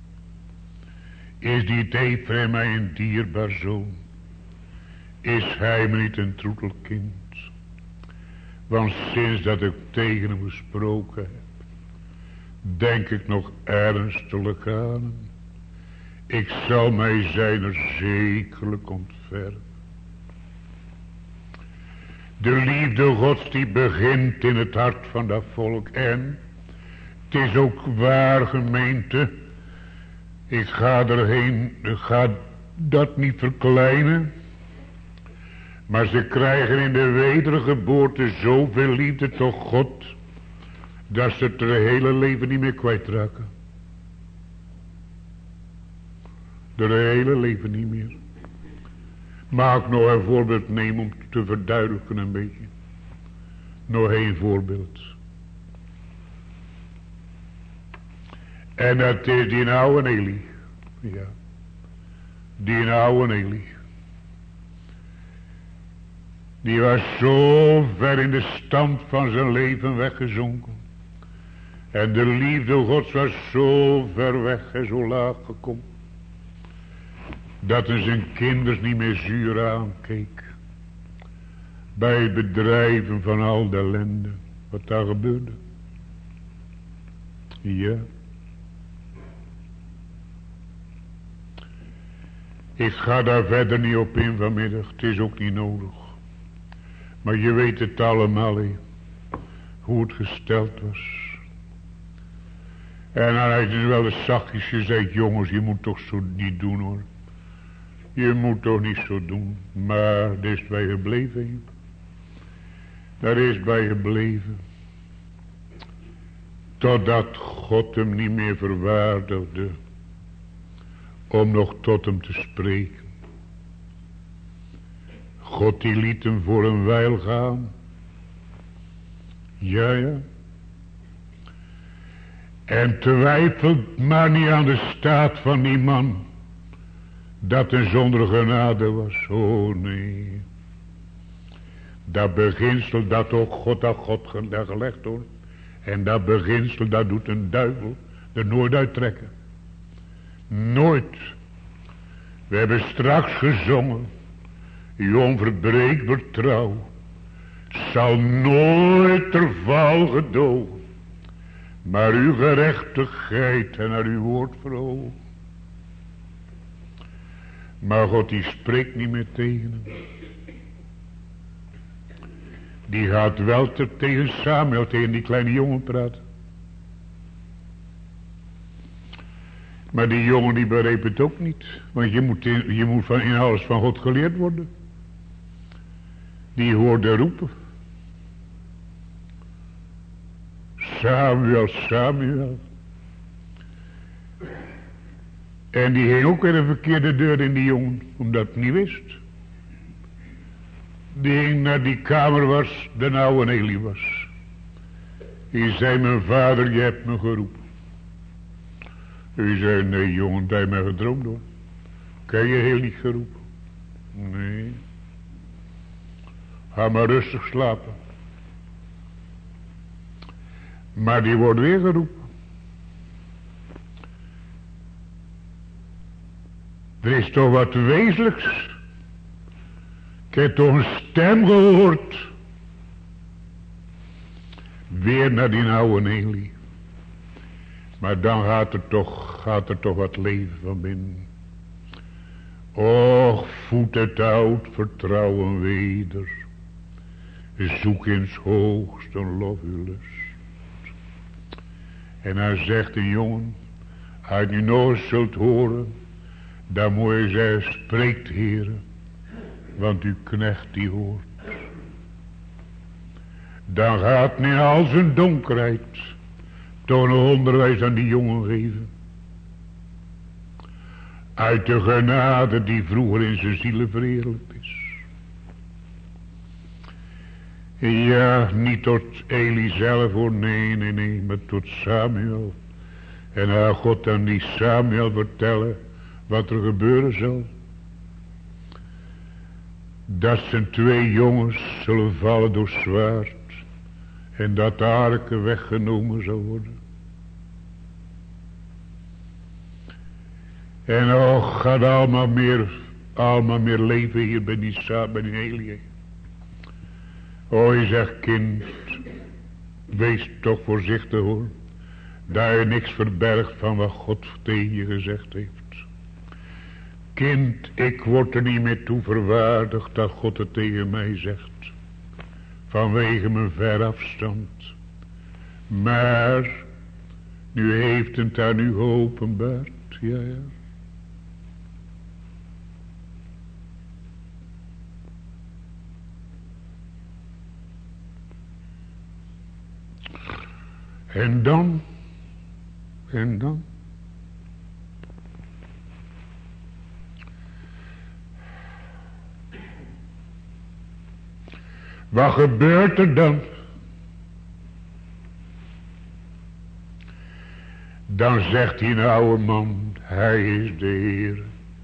[SPEAKER 1] Is die Ephraim mij een dierbaar zoon? Is hij me niet een troetelkind? Want sinds dat ik tegen hem gesproken heb, denk ik nog ernstiglijk aan. Ik zal mij zijner zekerlijk ontfermen. De liefde Gods die begint in het hart van dat volk. En het is ook waar, gemeente. Ik ga erheen, ik ga dat niet verkleinen. Maar ze krijgen in de wedergeboorte zoveel liefde tot God, dat ze het hun hele leven niet meer kwijtraken. Het hele leven niet meer. Mag ik nog een voorbeeld nemen om te verduidelijken een beetje. Nog één voorbeeld. En dat is die oude Eli. Ja. Die oude Eli. Die was zo ver in de stand van zijn leven weggezonken. En de liefde Gods was zo ver weg en zo laag gekomen. Dat hij zijn kinders niet meer zuur aankeek. Bij het bedrijven van al de ellende. Wat daar gebeurde. Ja. Ik ga daar verder niet op in vanmiddag. Het is ook niet nodig. Maar je weet het allemaal, he, hoe het gesteld was. En hij is wel eens zachtjes gezegd, jongens, je moet toch zo niet doen, hoor. Je moet toch niet zo doen. Maar dat is bij gebleven. Dat is bij gebleven. Totdat God hem niet meer verwaardigde om nog tot hem te spreken. God die liet hem voor een wijl gaan. Ja, ja. En twijfelt maar niet aan de staat van die man. Dat een zonder genade was. Oh nee. Dat beginsel dat ook God aan God gelegd wordt. En dat beginsel dat doet een duivel er nooit uittrekken. Nooit. We hebben straks gezongen. Uw onverbreekbaar trouw zal nooit ter val gedogen. Maar uw gerechtigheid en naar uw woord verhogen. Maar God die spreekt niet meer tegen hem. Die gaat wel tegen Samuel, tegen die kleine jongen praten. Maar die jongen die begreep het ook niet. Want je moet van in alles van God geleerd worden. Die hoorde roepen. Samuel, Samuel. En die ging ook weer een verkeerde deur in die jongen. Omdat hij niet wist. Die ging naar die kamer was de oude Eli was. Die zei, mijn vader, je hebt me geroepen. Hij zei, nee jongen, dat heb je mij gedroomd hoor. Ik heb je heel niet geroepen. Nee. Ga maar rustig slapen. Maar die wordt weer geroepen. Er is toch wat wezenlijks. Ik heb toch een stem gehoord. Weer naar die oude Eli. Maar dan gaat er toch wat leven van binnen. Och, voed het oud vertrouwen weder. Zoek in 's hoogste lof uw lust. En hij zegt een jongen, als je nu nog eens zult horen, dan moet je zeggen, spreekt Heere, want uw knecht die hoort. Dan gaat niet al zijn donkerheid toch een onderwijs aan die jongen geven. Uit de genade die vroeger in zijn zielen verheerlijkt is. Ja, niet tot Eli zelf hoor, nee, maar tot Samuel. En hij God aan die Samuel vertellen wat er gebeuren zal. Dat zijn 2 jongens zullen vallen door zwaard. En dat de arke weggenomen zal worden. En och, gaat allemaal meer leven hier bij die Eli. Oh, je zegt kind, wees toch voorzichtig hoor. Dat je niks verbergt van wat God tegen je gezegd heeft. Kind, ik word er niet meer toe verwaardigd dat God het tegen mij zegt. Vanwege mijn verafstand. Maar, nu heeft het aan u geopenbaard. Ja. En dan. Wat gebeurt er dan? Dan zegt die oude man, hij is de Heer.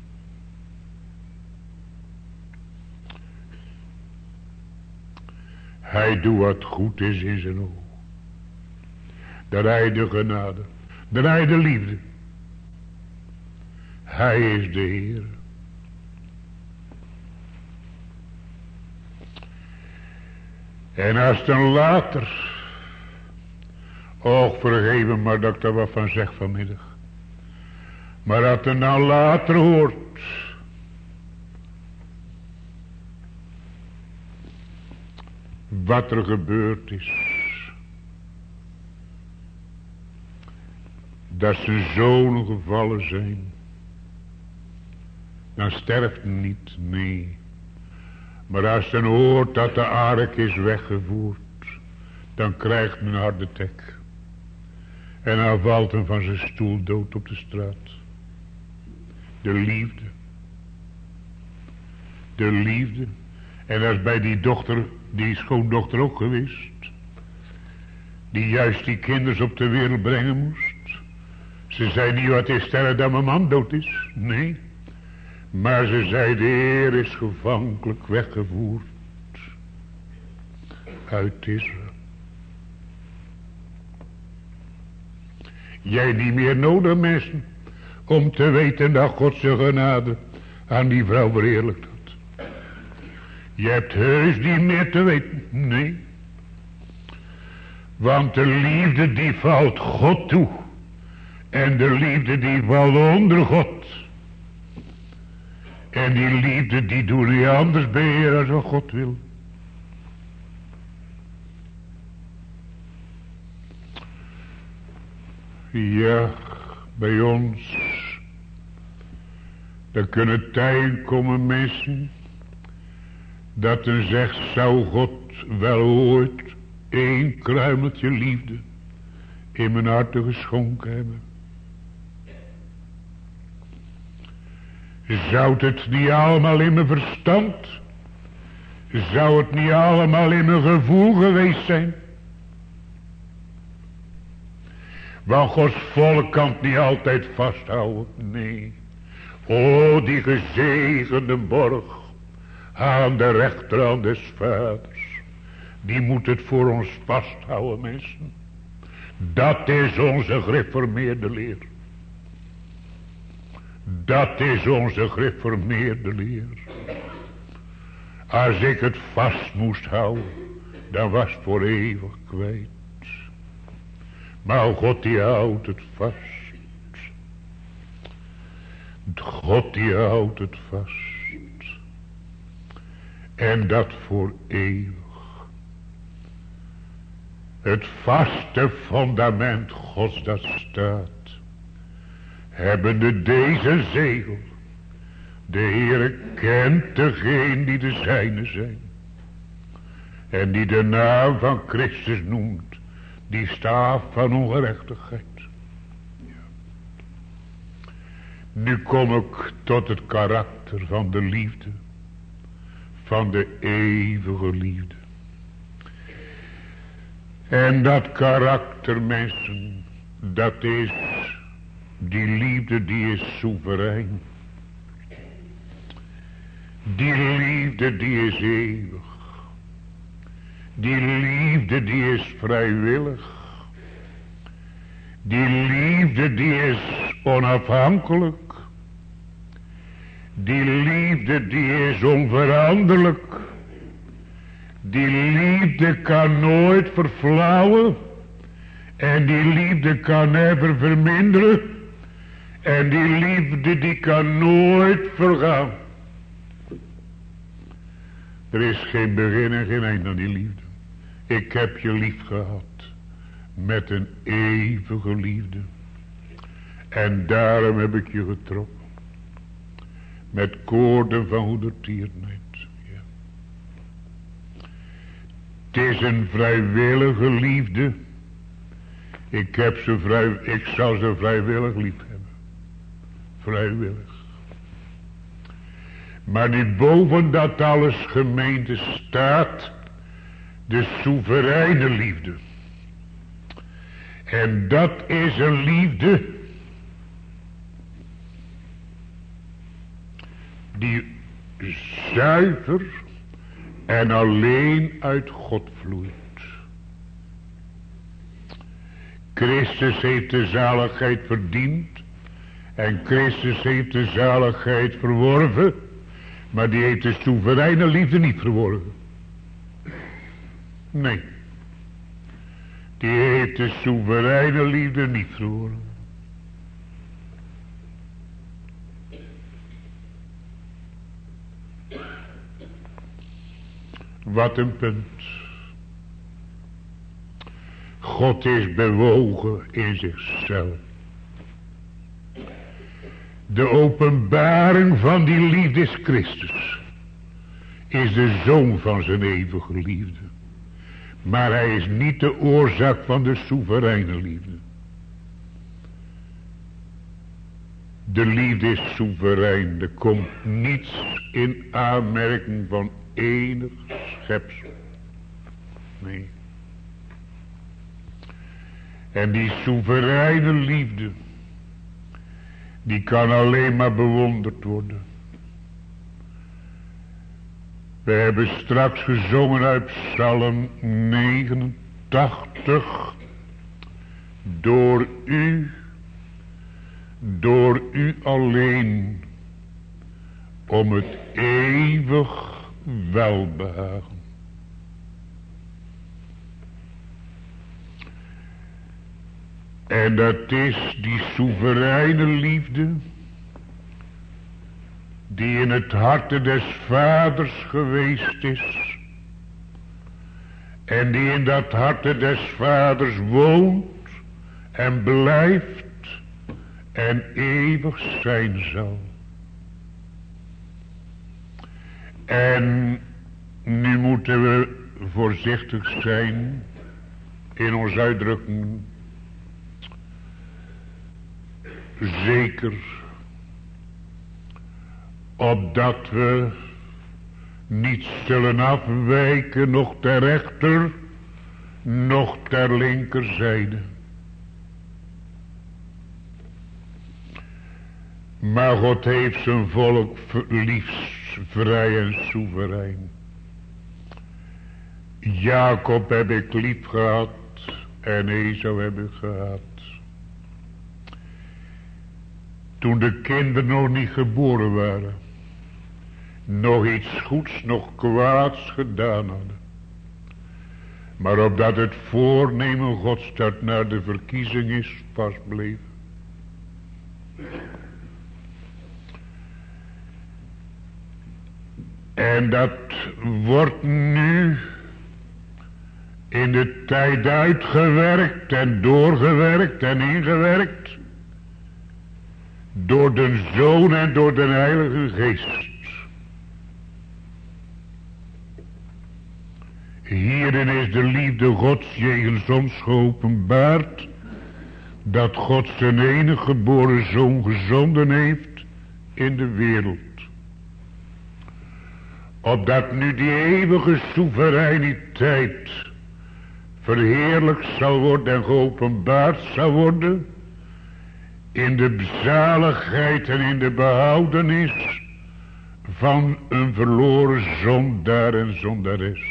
[SPEAKER 1] Hij doet wat goed is in zijn oog. Dat hij de genade, dat hij de liefde. Hij is de Heer. En als dan later, och vergeef me maar dat ik daar wat van zeg vanmiddag. Maar als er nou later hoort, wat er gebeurd is. Dat zijn zonen gevallen zijn. Dan sterft hij niet, nee. Maar als hij hoort dat de ark is weggevoerd, dan krijgt men een harde tek. En dan valt hem van zijn stoel dood op de straat. De liefde. De liefde. En dat is bij die dochter, die schoondochter ook geweest. Die juist die kinders op de wereld brengen moest. Ze zei niet wat is sterren dat mijn man dood is. Nee. Maar ze zei de Heer is gevankelijk weggevoerd. Uit Israël. Jij niet meer nodig mensen. Om te weten dat God zijn genade aan die vrouw verheerlijkt had. Je hebt heus niet meer te weten. Nee. Want de liefde die valt God toe. En de liefde die valt onder God. En die liefde die doet niet anders beheer als wat God wil. Ja, bij ons. Er kunnen tijden komen mensen. Dat er zegt, zou God wel ooit 1 kruimeltje liefde in mijn hart geschonken hebben. Zou het niet allemaal in mijn verstand? Zou het niet allemaal in mijn gevoel geweest zijn? Want Gods volk kan het niet altijd vasthouden. Nee. O, die gezegende borg aan de rechterhand des vaders. Die moet het voor ons vasthouden, mensen. Dat is onze gereformeerde leer. Dat is onze gereformeerde leer. Als ik het vast moest houden, dan was het voor eeuwig kwijt. Maar God die houdt het vast. God die houdt het vast. En dat voor eeuwig. Het vaste fundament Gods dat staat. Hebbende deze zegel. De Heere kent degene die de zijne zijn. En die de naam van Christus noemt. Die staaf van ongerechtigheid. Ja. Nu kom ik tot het karakter van de liefde. Van de eeuwige liefde. En dat karakter, mensen, dat is, die liefde die is soeverein. Die liefde die is eeuwig. Die liefde die is vrijwillig. Die liefde die is onafhankelijk. Die liefde die is onveranderlijk. Die liefde kan nooit verflauwen. En die liefde kan never verminderen. En die liefde die kan nooit vergaan. Er is geen begin en geen eind aan die liefde. Ik heb je lief gehad. Met een eeuwige liefde. En daarom heb ik je getrokken. Met koorden van goedertierenheid. Ja. Het is een vrijwillige liefde. Ik zal ze vrijwillig lief hebben. Vrijwillig. Maar nu boven dat alles gemeente staat de soevereine liefde. En dat is een liefde die zuiver en alleen uit God vloeit. Christus heeft de zaligheid verdiend en Christus heeft de zaligheid verworven, maar die heeft de soevereine liefde niet verworven. Nee. Die heeft de soevereine liefde niet verworven. Wat een punt. God is bewogen in zichzelf. De openbaring van die liefde is Christus. Is de zoon van zijn eeuwige liefde. Maar hij is niet de oorzaak van de soevereine liefde. De liefde is soeverein. Er komt niets in aanmerking van enig schepsel. Nee. En die soevereine liefde, die kan alleen maar bewonderd worden. We hebben straks gezongen uit Psalm 89. Door u alleen, om het eeuwig welbehagen. En dat is die soevereine liefde die in het harte des vaders geweest is. En die in dat harte des vaders woont en blijft en eeuwig zijn zal. En nu moeten we voorzichtig zijn in ons uitdrukken. Zeker, opdat we niet zullen afwijken, nog ter rechter, nog ter linkerzijde. Maar God heeft zijn volk liefst vrij en soeverein. Jacob heb ik lief gehad en Esau heb ik gehad. Toen de kinderen nog niet geboren waren. Nog iets goeds, nog kwaads gedaan hadden. Maar opdat het voornemen Gods dat naar de verkiezing is vast bleef. En dat wordt nu in de tijd uitgewerkt en doorgewerkt en ingewerkt. Door de Zoon en door de Heilige Geest. Hierin is de liefde Gods jegens ons geopenbaard. Dat God zijn enige geboren Zoon gezonden heeft in de wereld. Opdat nu die eeuwige soevereiniteit verheerlijkt zal worden en geopenbaard zal worden. In de zaligheid en in de behoudenis van een verloren zondaar en zondares.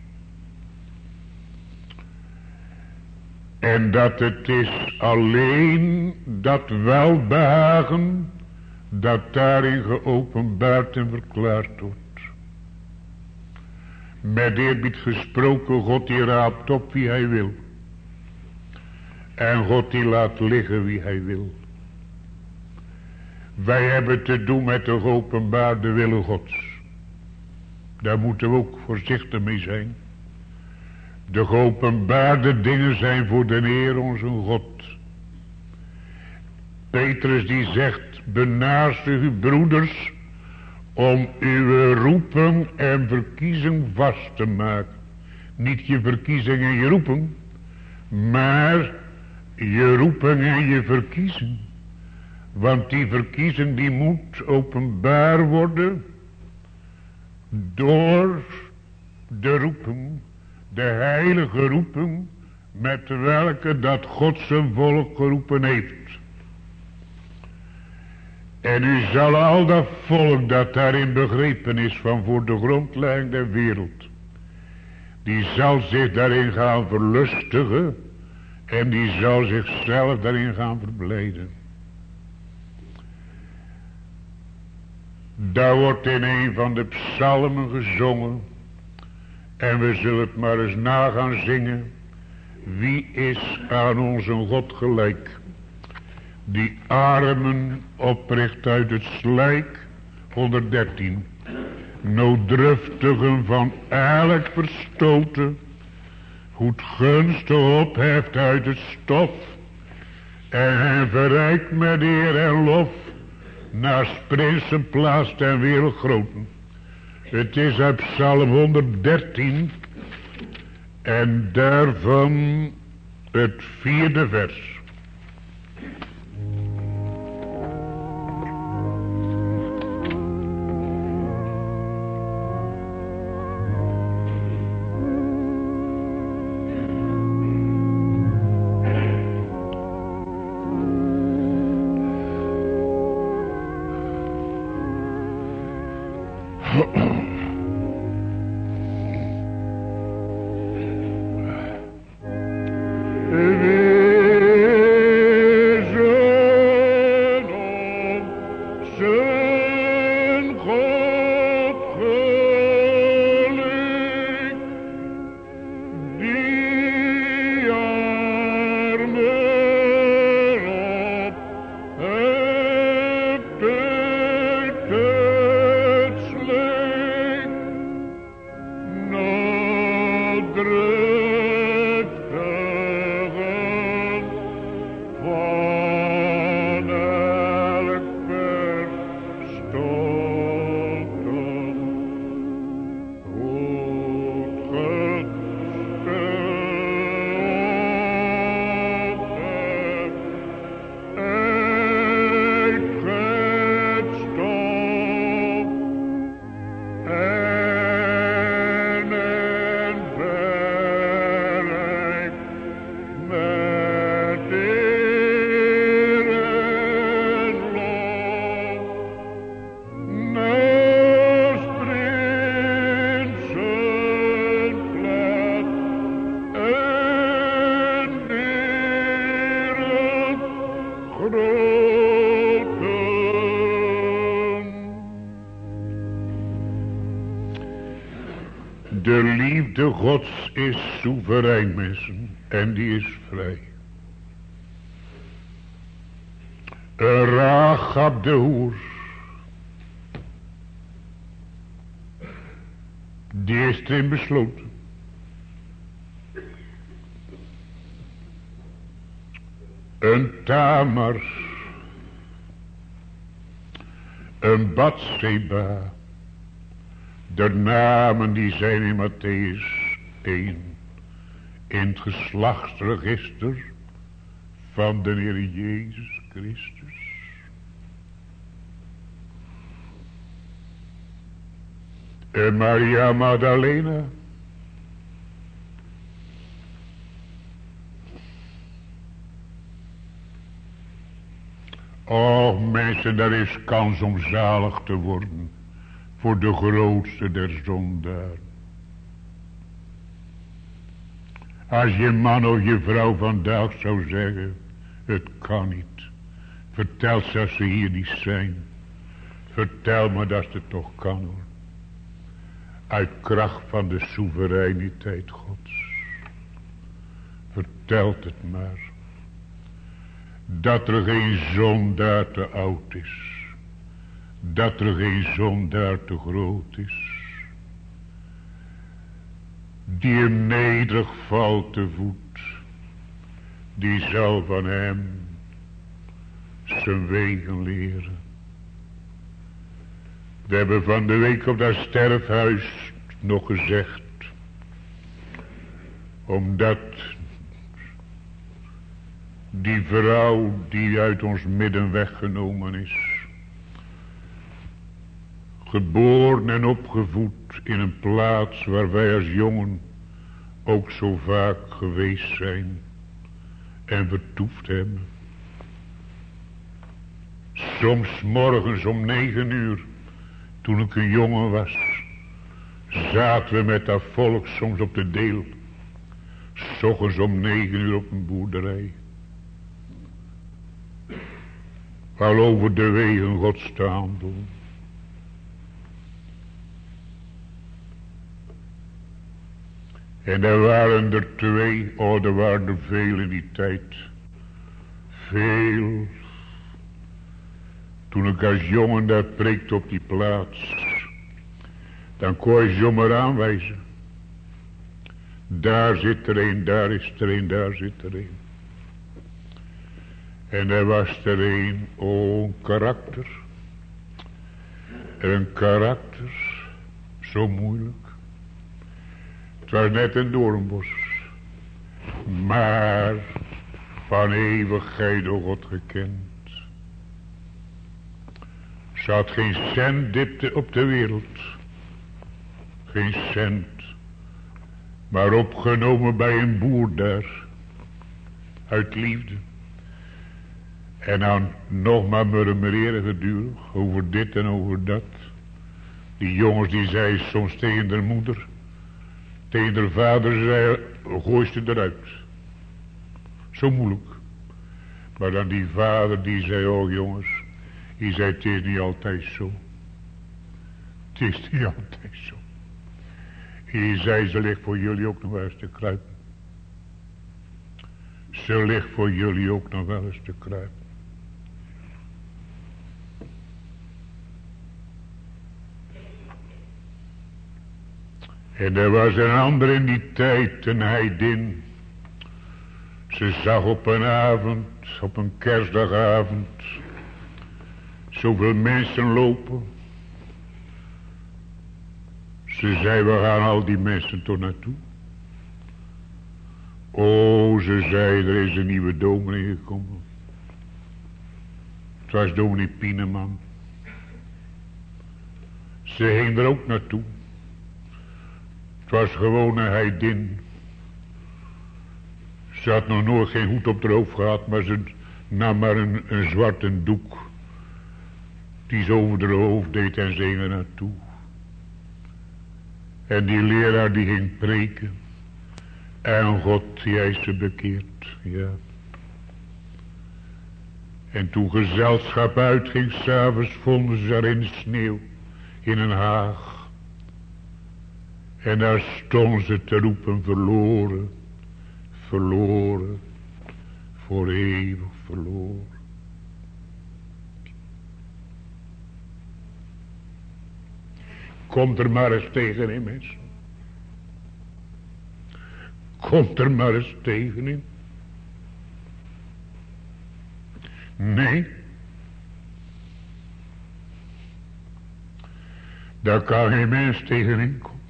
[SPEAKER 1] En dat het is alleen dat welbehagen dat daarin geopenbaard en verklaard wordt. Met eerbied gesproken, God die raapt op wie hij wil. En God die laat liggen wie hij wil. Wij hebben te doen met de geopenbaarde willen Gods. Daar moeten we ook voorzichtig mee zijn. De geopenbaarde dingen zijn voor de Heer onze God. Petrus die zegt, benaarstig uw broeders om uw roeping en verkiezing vast te maken. Niet je verkiezing en je roeping, maar je roeping en je verkiezing. Want die verkiezing die moet openbaar worden door de roeping, de heilige roeping met welke dat God zijn volk geroepen heeft. En u zal al dat volk dat daarin begrepen is van voor de grondlegging der wereld, die zal zich daarin gaan verlustigen en die zal zichzelf daarin gaan verblijden. Daar wordt in een van de psalmen gezongen. En we zullen het maar eens na gaan zingen. Wie is aan onze God gelijk? Die armen opricht uit het slijk. 113. Nooddruftigen van elk verstoten. Goed gunstig opheft uit het stof. En hen verrijkt met eer en lof. Naast prinsen plaats ten wereldgroten. Het is uit Psalm 113. En daarvan het 4e vers. De liefde Gods is soeverein, mensen, en die is vrij. Rahab de hoer, die is erin besloten. Een Tamar, een Batseba. De namen die zijn in Matthäus 1 in het geslachtsregister van de Heer Jezus Christus. En Maria Magdalena. Och mensen, daar is kans om zalig te worden. Voor de grootste der zondaren. Als je man of je vrouw vandaag zou zeggen, het kan niet. Vertel ze als ze hier niet zijn. Vertel me dat het toch kan hoor. Uit kracht van de soevereiniteit Gods. Vertelt het maar. Dat er geen zondaar te oud is. Dat er geen zondaar te groot is. Die hem nederig valt te voet. Die zal van hem zijn wegen leren. We hebben van de week op dat sterfhuis nog gezegd. Omdat die vrouw die uit ons midden weggenomen is. Geboren en opgevoed in een plaats waar wij als jongen ook zo vaak geweest zijn en vertoefd hebben. Soms morgens om 9 uur, toen ik een jongen was, zaten we met dat volk soms op de deel. 's Ochtends om 9 uur op een boerderij. Al over de wegen Gods te handelen. En er waren er 2, er waren er veel in die tijd. Veel. Toen ik als jongen daar preekte op die plaats, dan kon je zomaar aanwijzen. Daar zit er een, daar is er een, daar zit er een. En er was er een, een karakter. Een karakter, zo moeilijk. Het was net een doornbos. Maar van eeuwigheid door God gekend. Ze had geen cent dipte op de wereld. Geen cent. Maar opgenomen bij een boer daar. Uit liefde. En dan nog maar murmureren gedurig. Over dit en over dat. Die jongens die zei soms tegen de moeder. Tegen de vader zei. Gooi ze eruit. Zo moeilijk. Maar dan die vader die zei. Oh jongens. Die zei het is niet altijd zo. Het is niet altijd zo. Die zei ze ligt voor jullie ook nog wel eens te kruipen. Ze ligt voor jullie ook nog wel eens te kruipen. En er was een ander in die tijd, een heidin. Ze zag op een avond, op een kerstdagavond, zoveel mensen lopen. Ze zei, we gaan al die mensen toch naartoe. Oh, ze zei, er is een nieuwe dominee gekomen. Het was dominee Pieneman. Ze ging er ook naartoe. Het was gewoon een heidin. Ze had nog nooit geen hoed op haar hoofd gehad, maar ze nam maar een zwarte doek. Die ze over haar hoofd deed en ze ging er naartoe. En die leraar die ging preken. En God, die heeft ze bekeerd. Ja. En toen gezelschap uitging, 's avonds vonden ze haar in de sneeuw. In een haag. En daar stonden ze te roepen, verloren. Verloren. Voor eeuwig verloren. Komt er maar eens tegenin, mensen. Komt er maar eens tegenin. Nee. Daar kan geen mens tegenin komen.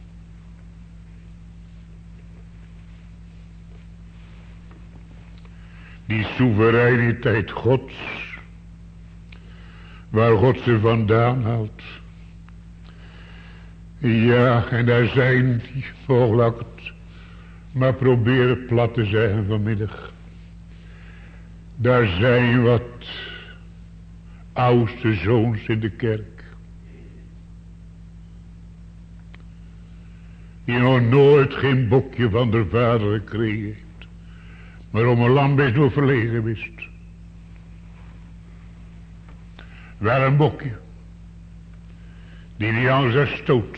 [SPEAKER 1] Die soevereiniteit Gods. Waar God ze vandaan haalt. Ja, en daar zijn die, laat ik het maar proberen plat te zeggen vanmiddag. Daar zijn wat oudste zoons in de kerk. Die nog nooit geen boekje van de vader gekregen heeft. Maar om een lam is door verlegen wist. Wel een bokje. Die niet anders stoot.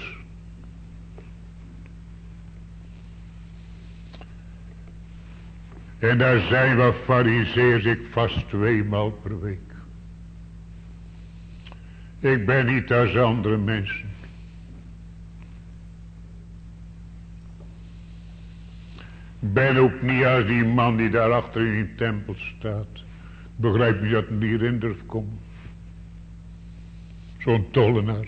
[SPEAKER 1] En daar zijn wat farizeeërs, ik vast 2 maal per week. Ik ben niet als andere mensen. Ik ben ook niet als die man die daar achter in die tempel staat. Begrijp je dat hij hierin durft komen? Zo'n tollenaar.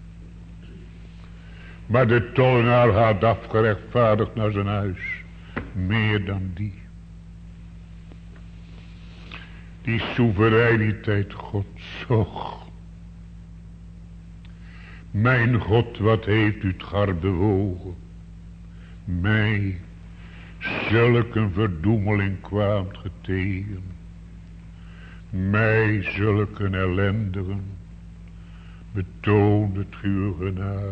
[SPEAKER 1] Maar de tollenaar gaat afgerechtvaardigd naar zijn huis. Meer dan die. Die soevereiniteit Gods. Och. Mijn God, wat heeft u het hart bewogen. Mij. Zulke verdoemeling kwaamt getegen. Mij zulke ellendigen. Betoont het uw genade.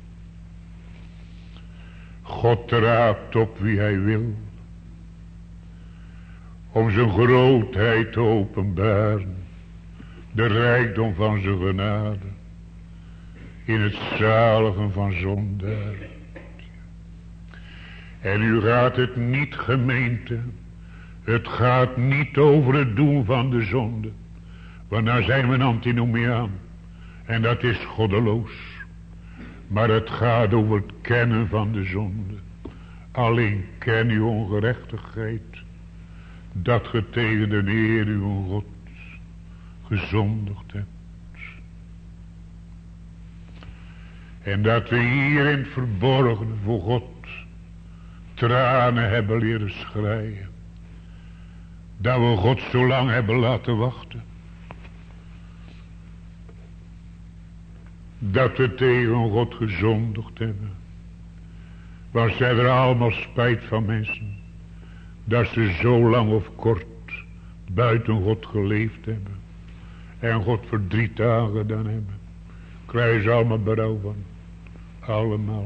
[SPEAKER 1] God raapt op wie hij wil. Om zijn grootheid te openbaren. De rijkdom van zijn genade. In het zaligen van zondaar. En u gaat het niet, gemeente. Het gaat niet over het doen van de zonde. Want daar zijn we een antinomiaan. En dat is goddeloos. Maar het gaat over het kennen van de zonde. Alleen ken uw ongerechtigheid. Dat ge tegen de Heer uw God gezondigd hebt. En dat we hier in het verborgen voor God tranen hebben leren schreien. Dat we God zo lang hebben laten wachten. Dat we tegen God gezondigd hebben. Want zij er allemaal spijt van mensen. Dat ze zo lang of kort buiten God geleefd hebben. En God verdriet aangedaan hebben. Krijgen ze allemaal berouw van. Allemaal.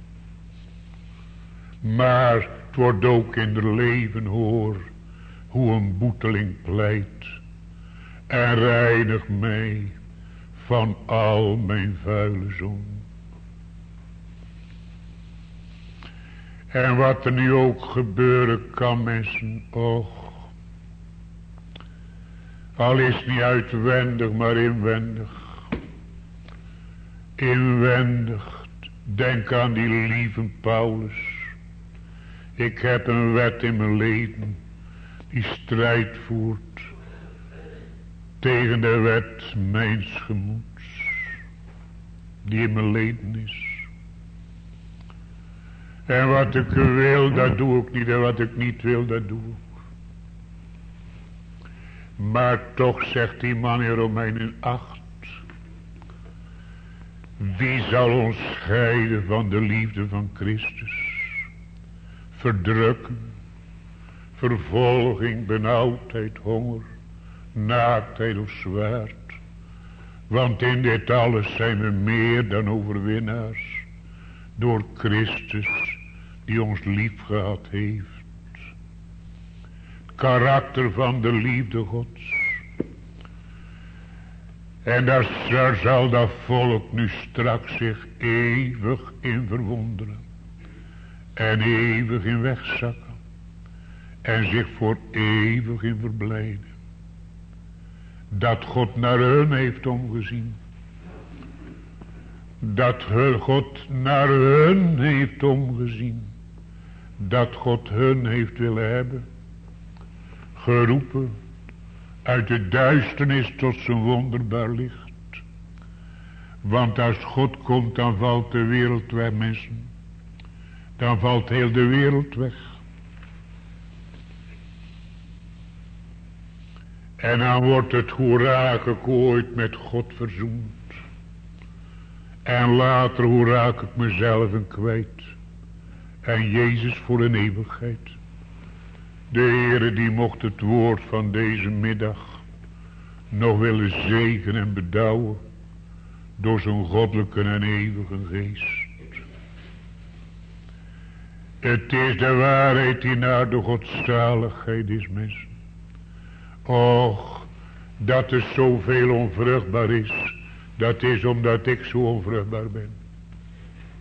[SPEAKER 1] Maar het wordt ook in het leven, hoor, hoe een boeteling pleit. En reinig mij van al mijn vuile zonde. En wat er nu ook gebeuren kan, mensen, och. Al is het niet uitwendig, maar inwendig. Inwendig. Denk aan die lieve Paulus. Ik heb een wet in mijn leven die strijd voert tegen de wet mijns gemoeds die in mijn leven is. En wat ik wil, dat doe ik niet, en wat ik niet wil, dat doe ik. Maar toch zegt die man in Romeinen 8, wie zal ons scheiden van de liefde van Christus? Verdrukken, vervolging, benauwdheid, honger, naaktheid of zwaard. Want in dit alles zijn we meer dan overwinnaars. Door Christus die ons lief gehad heeft. Het karakter van de liefde Gods. En daar zal dat volk nu straks zich eeuwig in verwonderen. En eeuwig in wegzakken. En zich voor eeuwig in verblijden. Dat God naar hun heeft omgezien. Dat God naar hun heeft omgezien. Dat God hun heeft willen hebben. Geroepen uit de duisternis tot zijn wonderbaar licht. Want als God komt, dan valt de wereld weg, mensen. Dan valt heel de wereld weg. En dan wordt het hoera gekooid met God verzoend. En later hoe raak ik mezelf en kwijt. En Jezus voor een eeuwigheid. De Heere die mocht het woord van deze middag nog willen zegenen en bedouwen. Door zo'n goddelijke en eeuwige geest. Het is de waarheid die naar de godzaligheid is, mensen. Och, dat er zoveel onvruchtbaar is. Dat is omdat ik zo onvruchtbaar ben.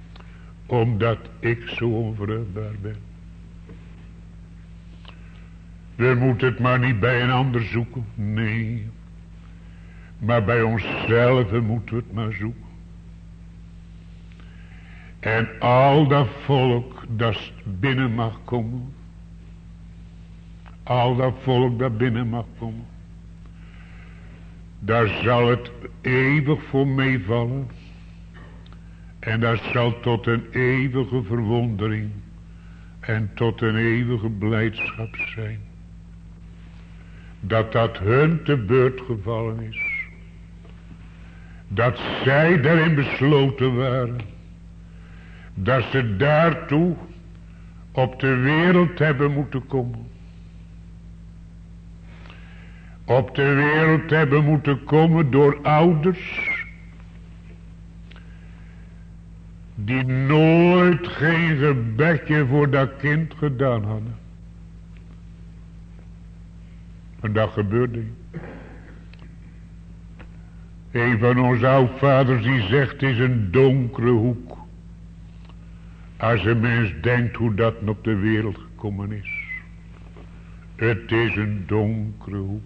[SPEAKER 1] Omdat ik zo onvruchtbaar ben. We moeten het maar niet bij een ander zoeken. Nee. Maar bij onszelf moeten we het maar zoeken. En al dat volk dat binnen mag komen. Al dat volk dat binnen mag komen. Daar zal het eeuwig voor meevallen. En dat zal tot een eeuwige verwondering. En tot een eeuwige blijdschap zijn. Dat hun te beurt gevallen is. Dat zij daarin besloten waren. Dat ze daartoe op de wereld hebben moeten komen. Op de wereld hebben moeten komen door ouders. Die nooit geen gebedje voor dat kind gedaan hadden. En dat gebeurde niet. Een van onze oudvaders die zegt, het is een donkere hoek. Als een mens denkt hoe dat op de wereld gekomen is. Het is een donkere hoek.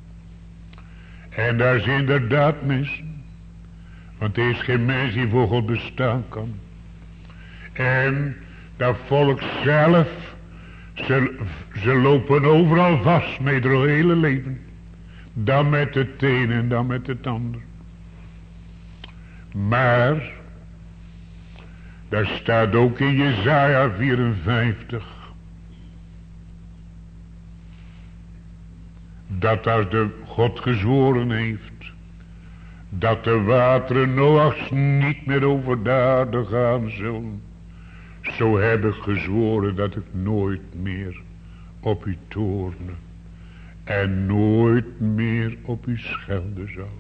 [SPEAKER 1] En daar is inderdaad mensen. Want er is geen mens die voor God bestaan kan. En dat volk zelf. Ze lopen overal vast met hun hele leven. Dan met het een en dan met het ander. Maar. Daar staat ook in Jesaja 54. Dat als de God gezworen heeft. Dat de wateren Noachs niet meer over de aarde gaan zullen. Zo heb ik gezworen dat ik nooit meer op u toorne. En nooit meer op u schelden zal.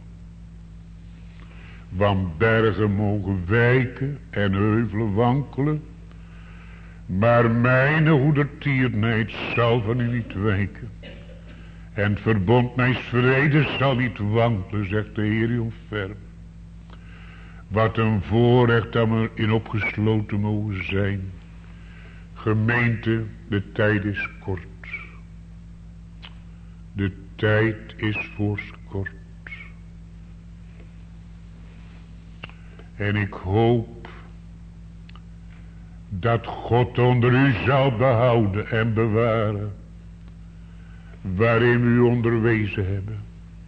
[SPEAKER 1] Want bergen mogen wijken en heuvelen wankelen. Maar mijn hoedertierheid zal van u niet wijken. En het verbond mijns vrede zal niet wankelen, zegt de Heer onferm. Wat een voorrecht dat we in opgesloten mogen zijn. Gemeente, de tijd is kort. De tijd is fors kort. En ik hoop dat God onder u zal behouden en bewaren. Waarin we u onderwezen hebben.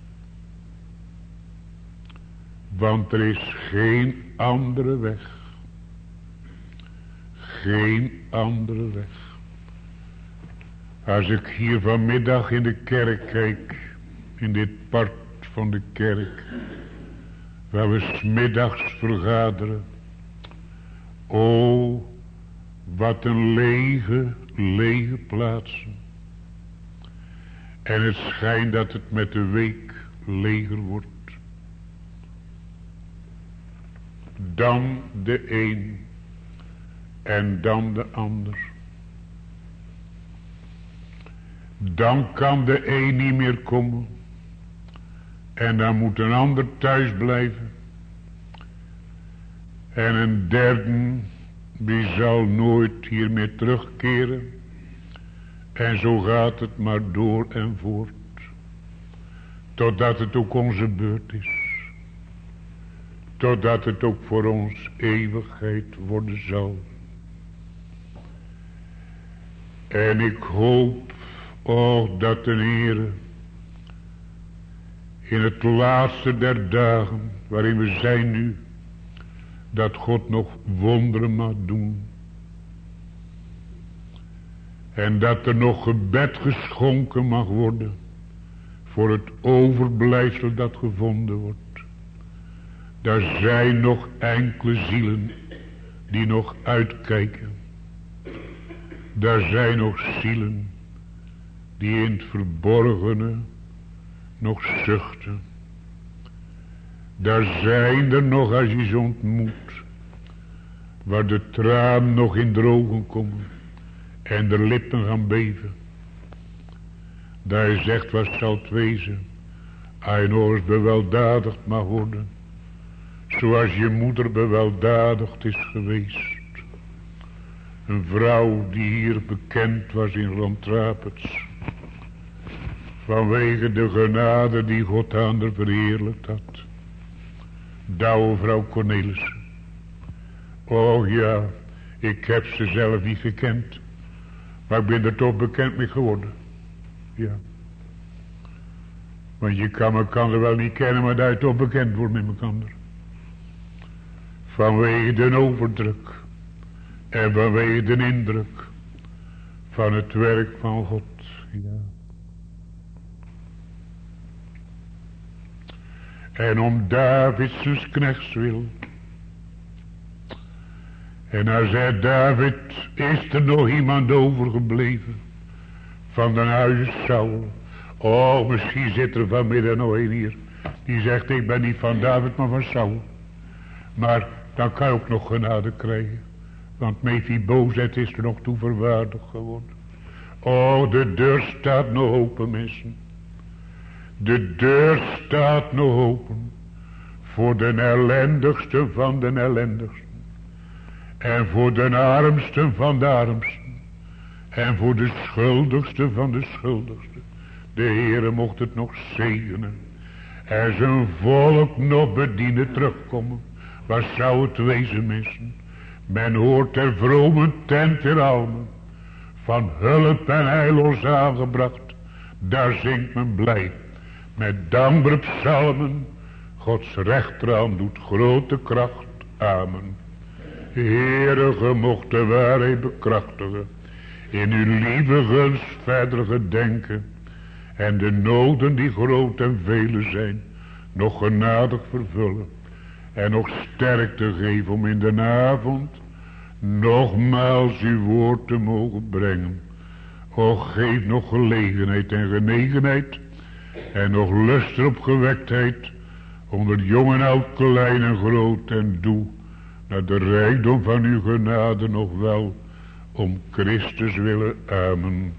[SPEAKER 1] Want er is geen andere weg. Geen andere weg. Als ik hier vanmiddag in de kerk kijk. In dit part van de kerk. Waar we 's middags vergaderen. O, wat een lege plaatsen. En het schijnt dat het met de week leger wordt. Dan de een en dan de ander. Dan kan de een niet meer komen. En dan moet een ander thuis blijven. En een derde, die zal nooit hier meer terugkeren. En zo gaat het maar door en voort. Totdat het ook onze beurt is. Totdat het ook voor ons eeuwigheid worden zal. En ik hoop, dat de Heere in het laatste der dagen, waarin we zijn nu, dat God nog wonderen mag doen. En dat er nog gebed geschonken mag worden voor het overblijfsel dat gevonden wordt. Daar zijn nog enkele zielen die nog uitkijken. Daar zijn nog zielen die in het verborgene nog zuchten. Daar zijn er nog, als je ze ontmoet, waar de tranen nog in de ogen komen en de lippen gaan beven. Daar je zegt, wat zal het wezen, als je nog eens beweldadigd mag worden, zoals je moeder beweldadigd is geweest. Een vrouw die hier bekend was in Rontrapets. vanwege de genade die God aan haar verheerlijkt had. Douwe vrouw Cornelissen. Oh ja, ik heb ze zelf niet gekend. Maar ik ben er toch bekend mee geworden. Ja. Want je kan elkaar wel niet kennen, maar dat je toch bekend wordt met elkaar. Vanwege de overdruk. En vanwege de indruk. Van het werk van God. Ja. En om Davids knechts wil. En hij zei, David, is er nog iemand overgebleven van de huis Saul? Oh, misschien zit er vanmiddag nog een hier. Die zegt, ik ben niet van David, maar van Saul. Maar dan kan je ook nog genade krijgen. Want Mephibozet is er nog toe verwaardigd geworden. Oh, de deur staat nog open, mensen. De deur staat nog open. Voor de ellendigste van de ellendigsten. En voor de armsten van de armsten. En voor de schuldigste van de schuldigsten. De Heere mocht het nog zegenen. En zijn volk nog bedienen terugkomen. Wat zou het wezen, mensen? Men hoort ter vrome tent ter almen. Van hulp en heil ons aangebracht. Daar zingt men blij. Met dankbare psalmen. Gods rechterhand doet grote kracht. Amen. Heere, ge mocht de waarheid bekrachtigen. In uw lieve gunst verder gedenken. En de noden die groot en vele zijn. Nog genadig vervullen. En nog sterkte geven om in de avond. Nogmaals uw woord te mogen brengen. Och, geef nog gelegenheid en genegenheid. En nog lust op gewektheid. Onder jong en oud, klein en groot en doe. Naar de rijkdom van uw genade nog wel. Om Christus willen. Amen.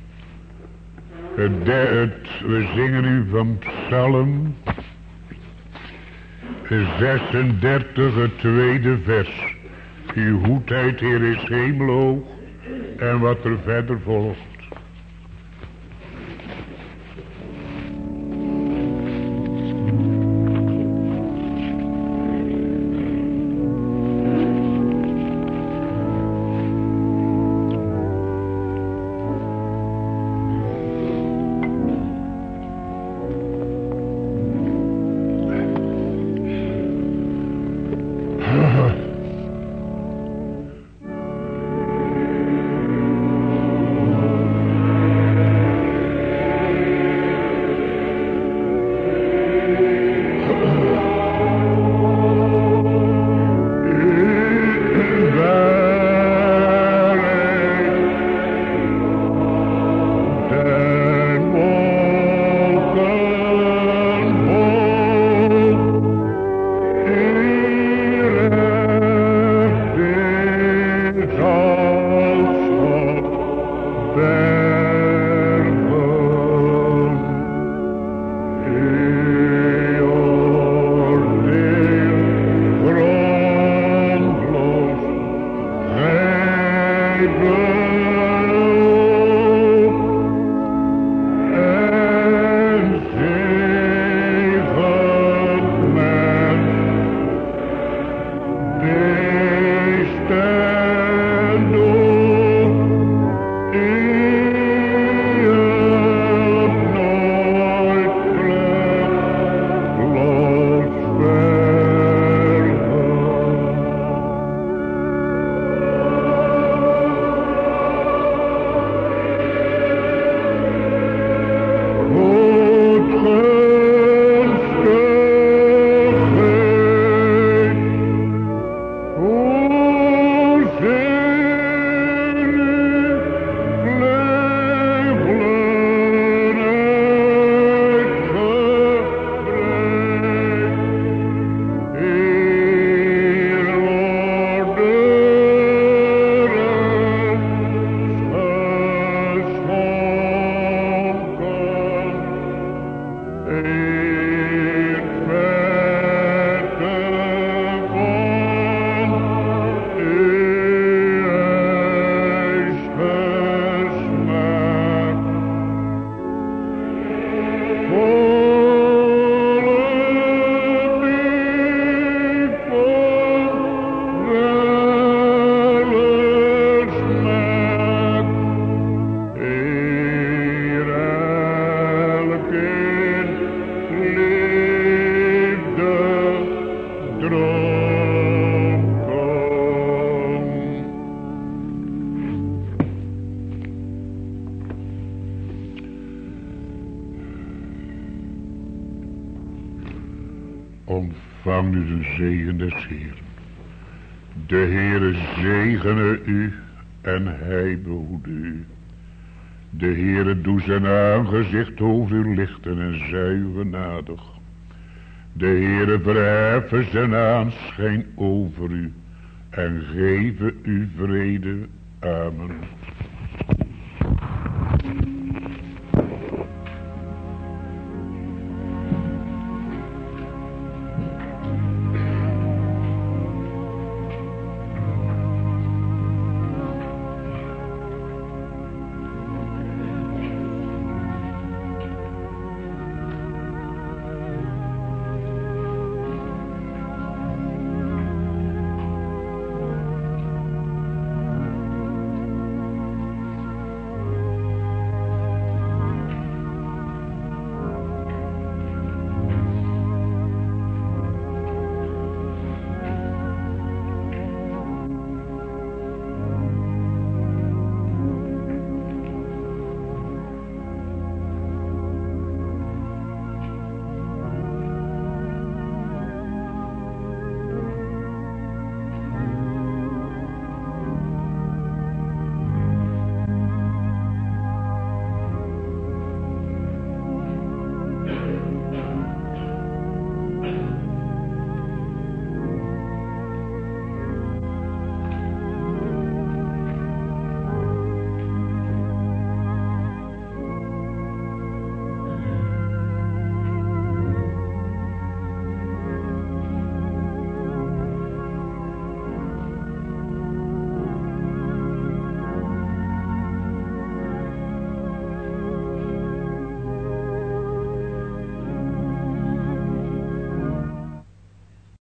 [SPEAKER 1] We zingen u van Psalm 36, het tweede vers. Uw goedheid, Heer, is hemelhoog. En wat er verder volgt. Ontvang nu de zegen des Heeren. De Heere zegene u en hij behoede u. De Heere doe zijn aangezicht over u lichten en zij u genadig. De Heere verheffen zijn aanschijn over u en geven u vrede. Amen.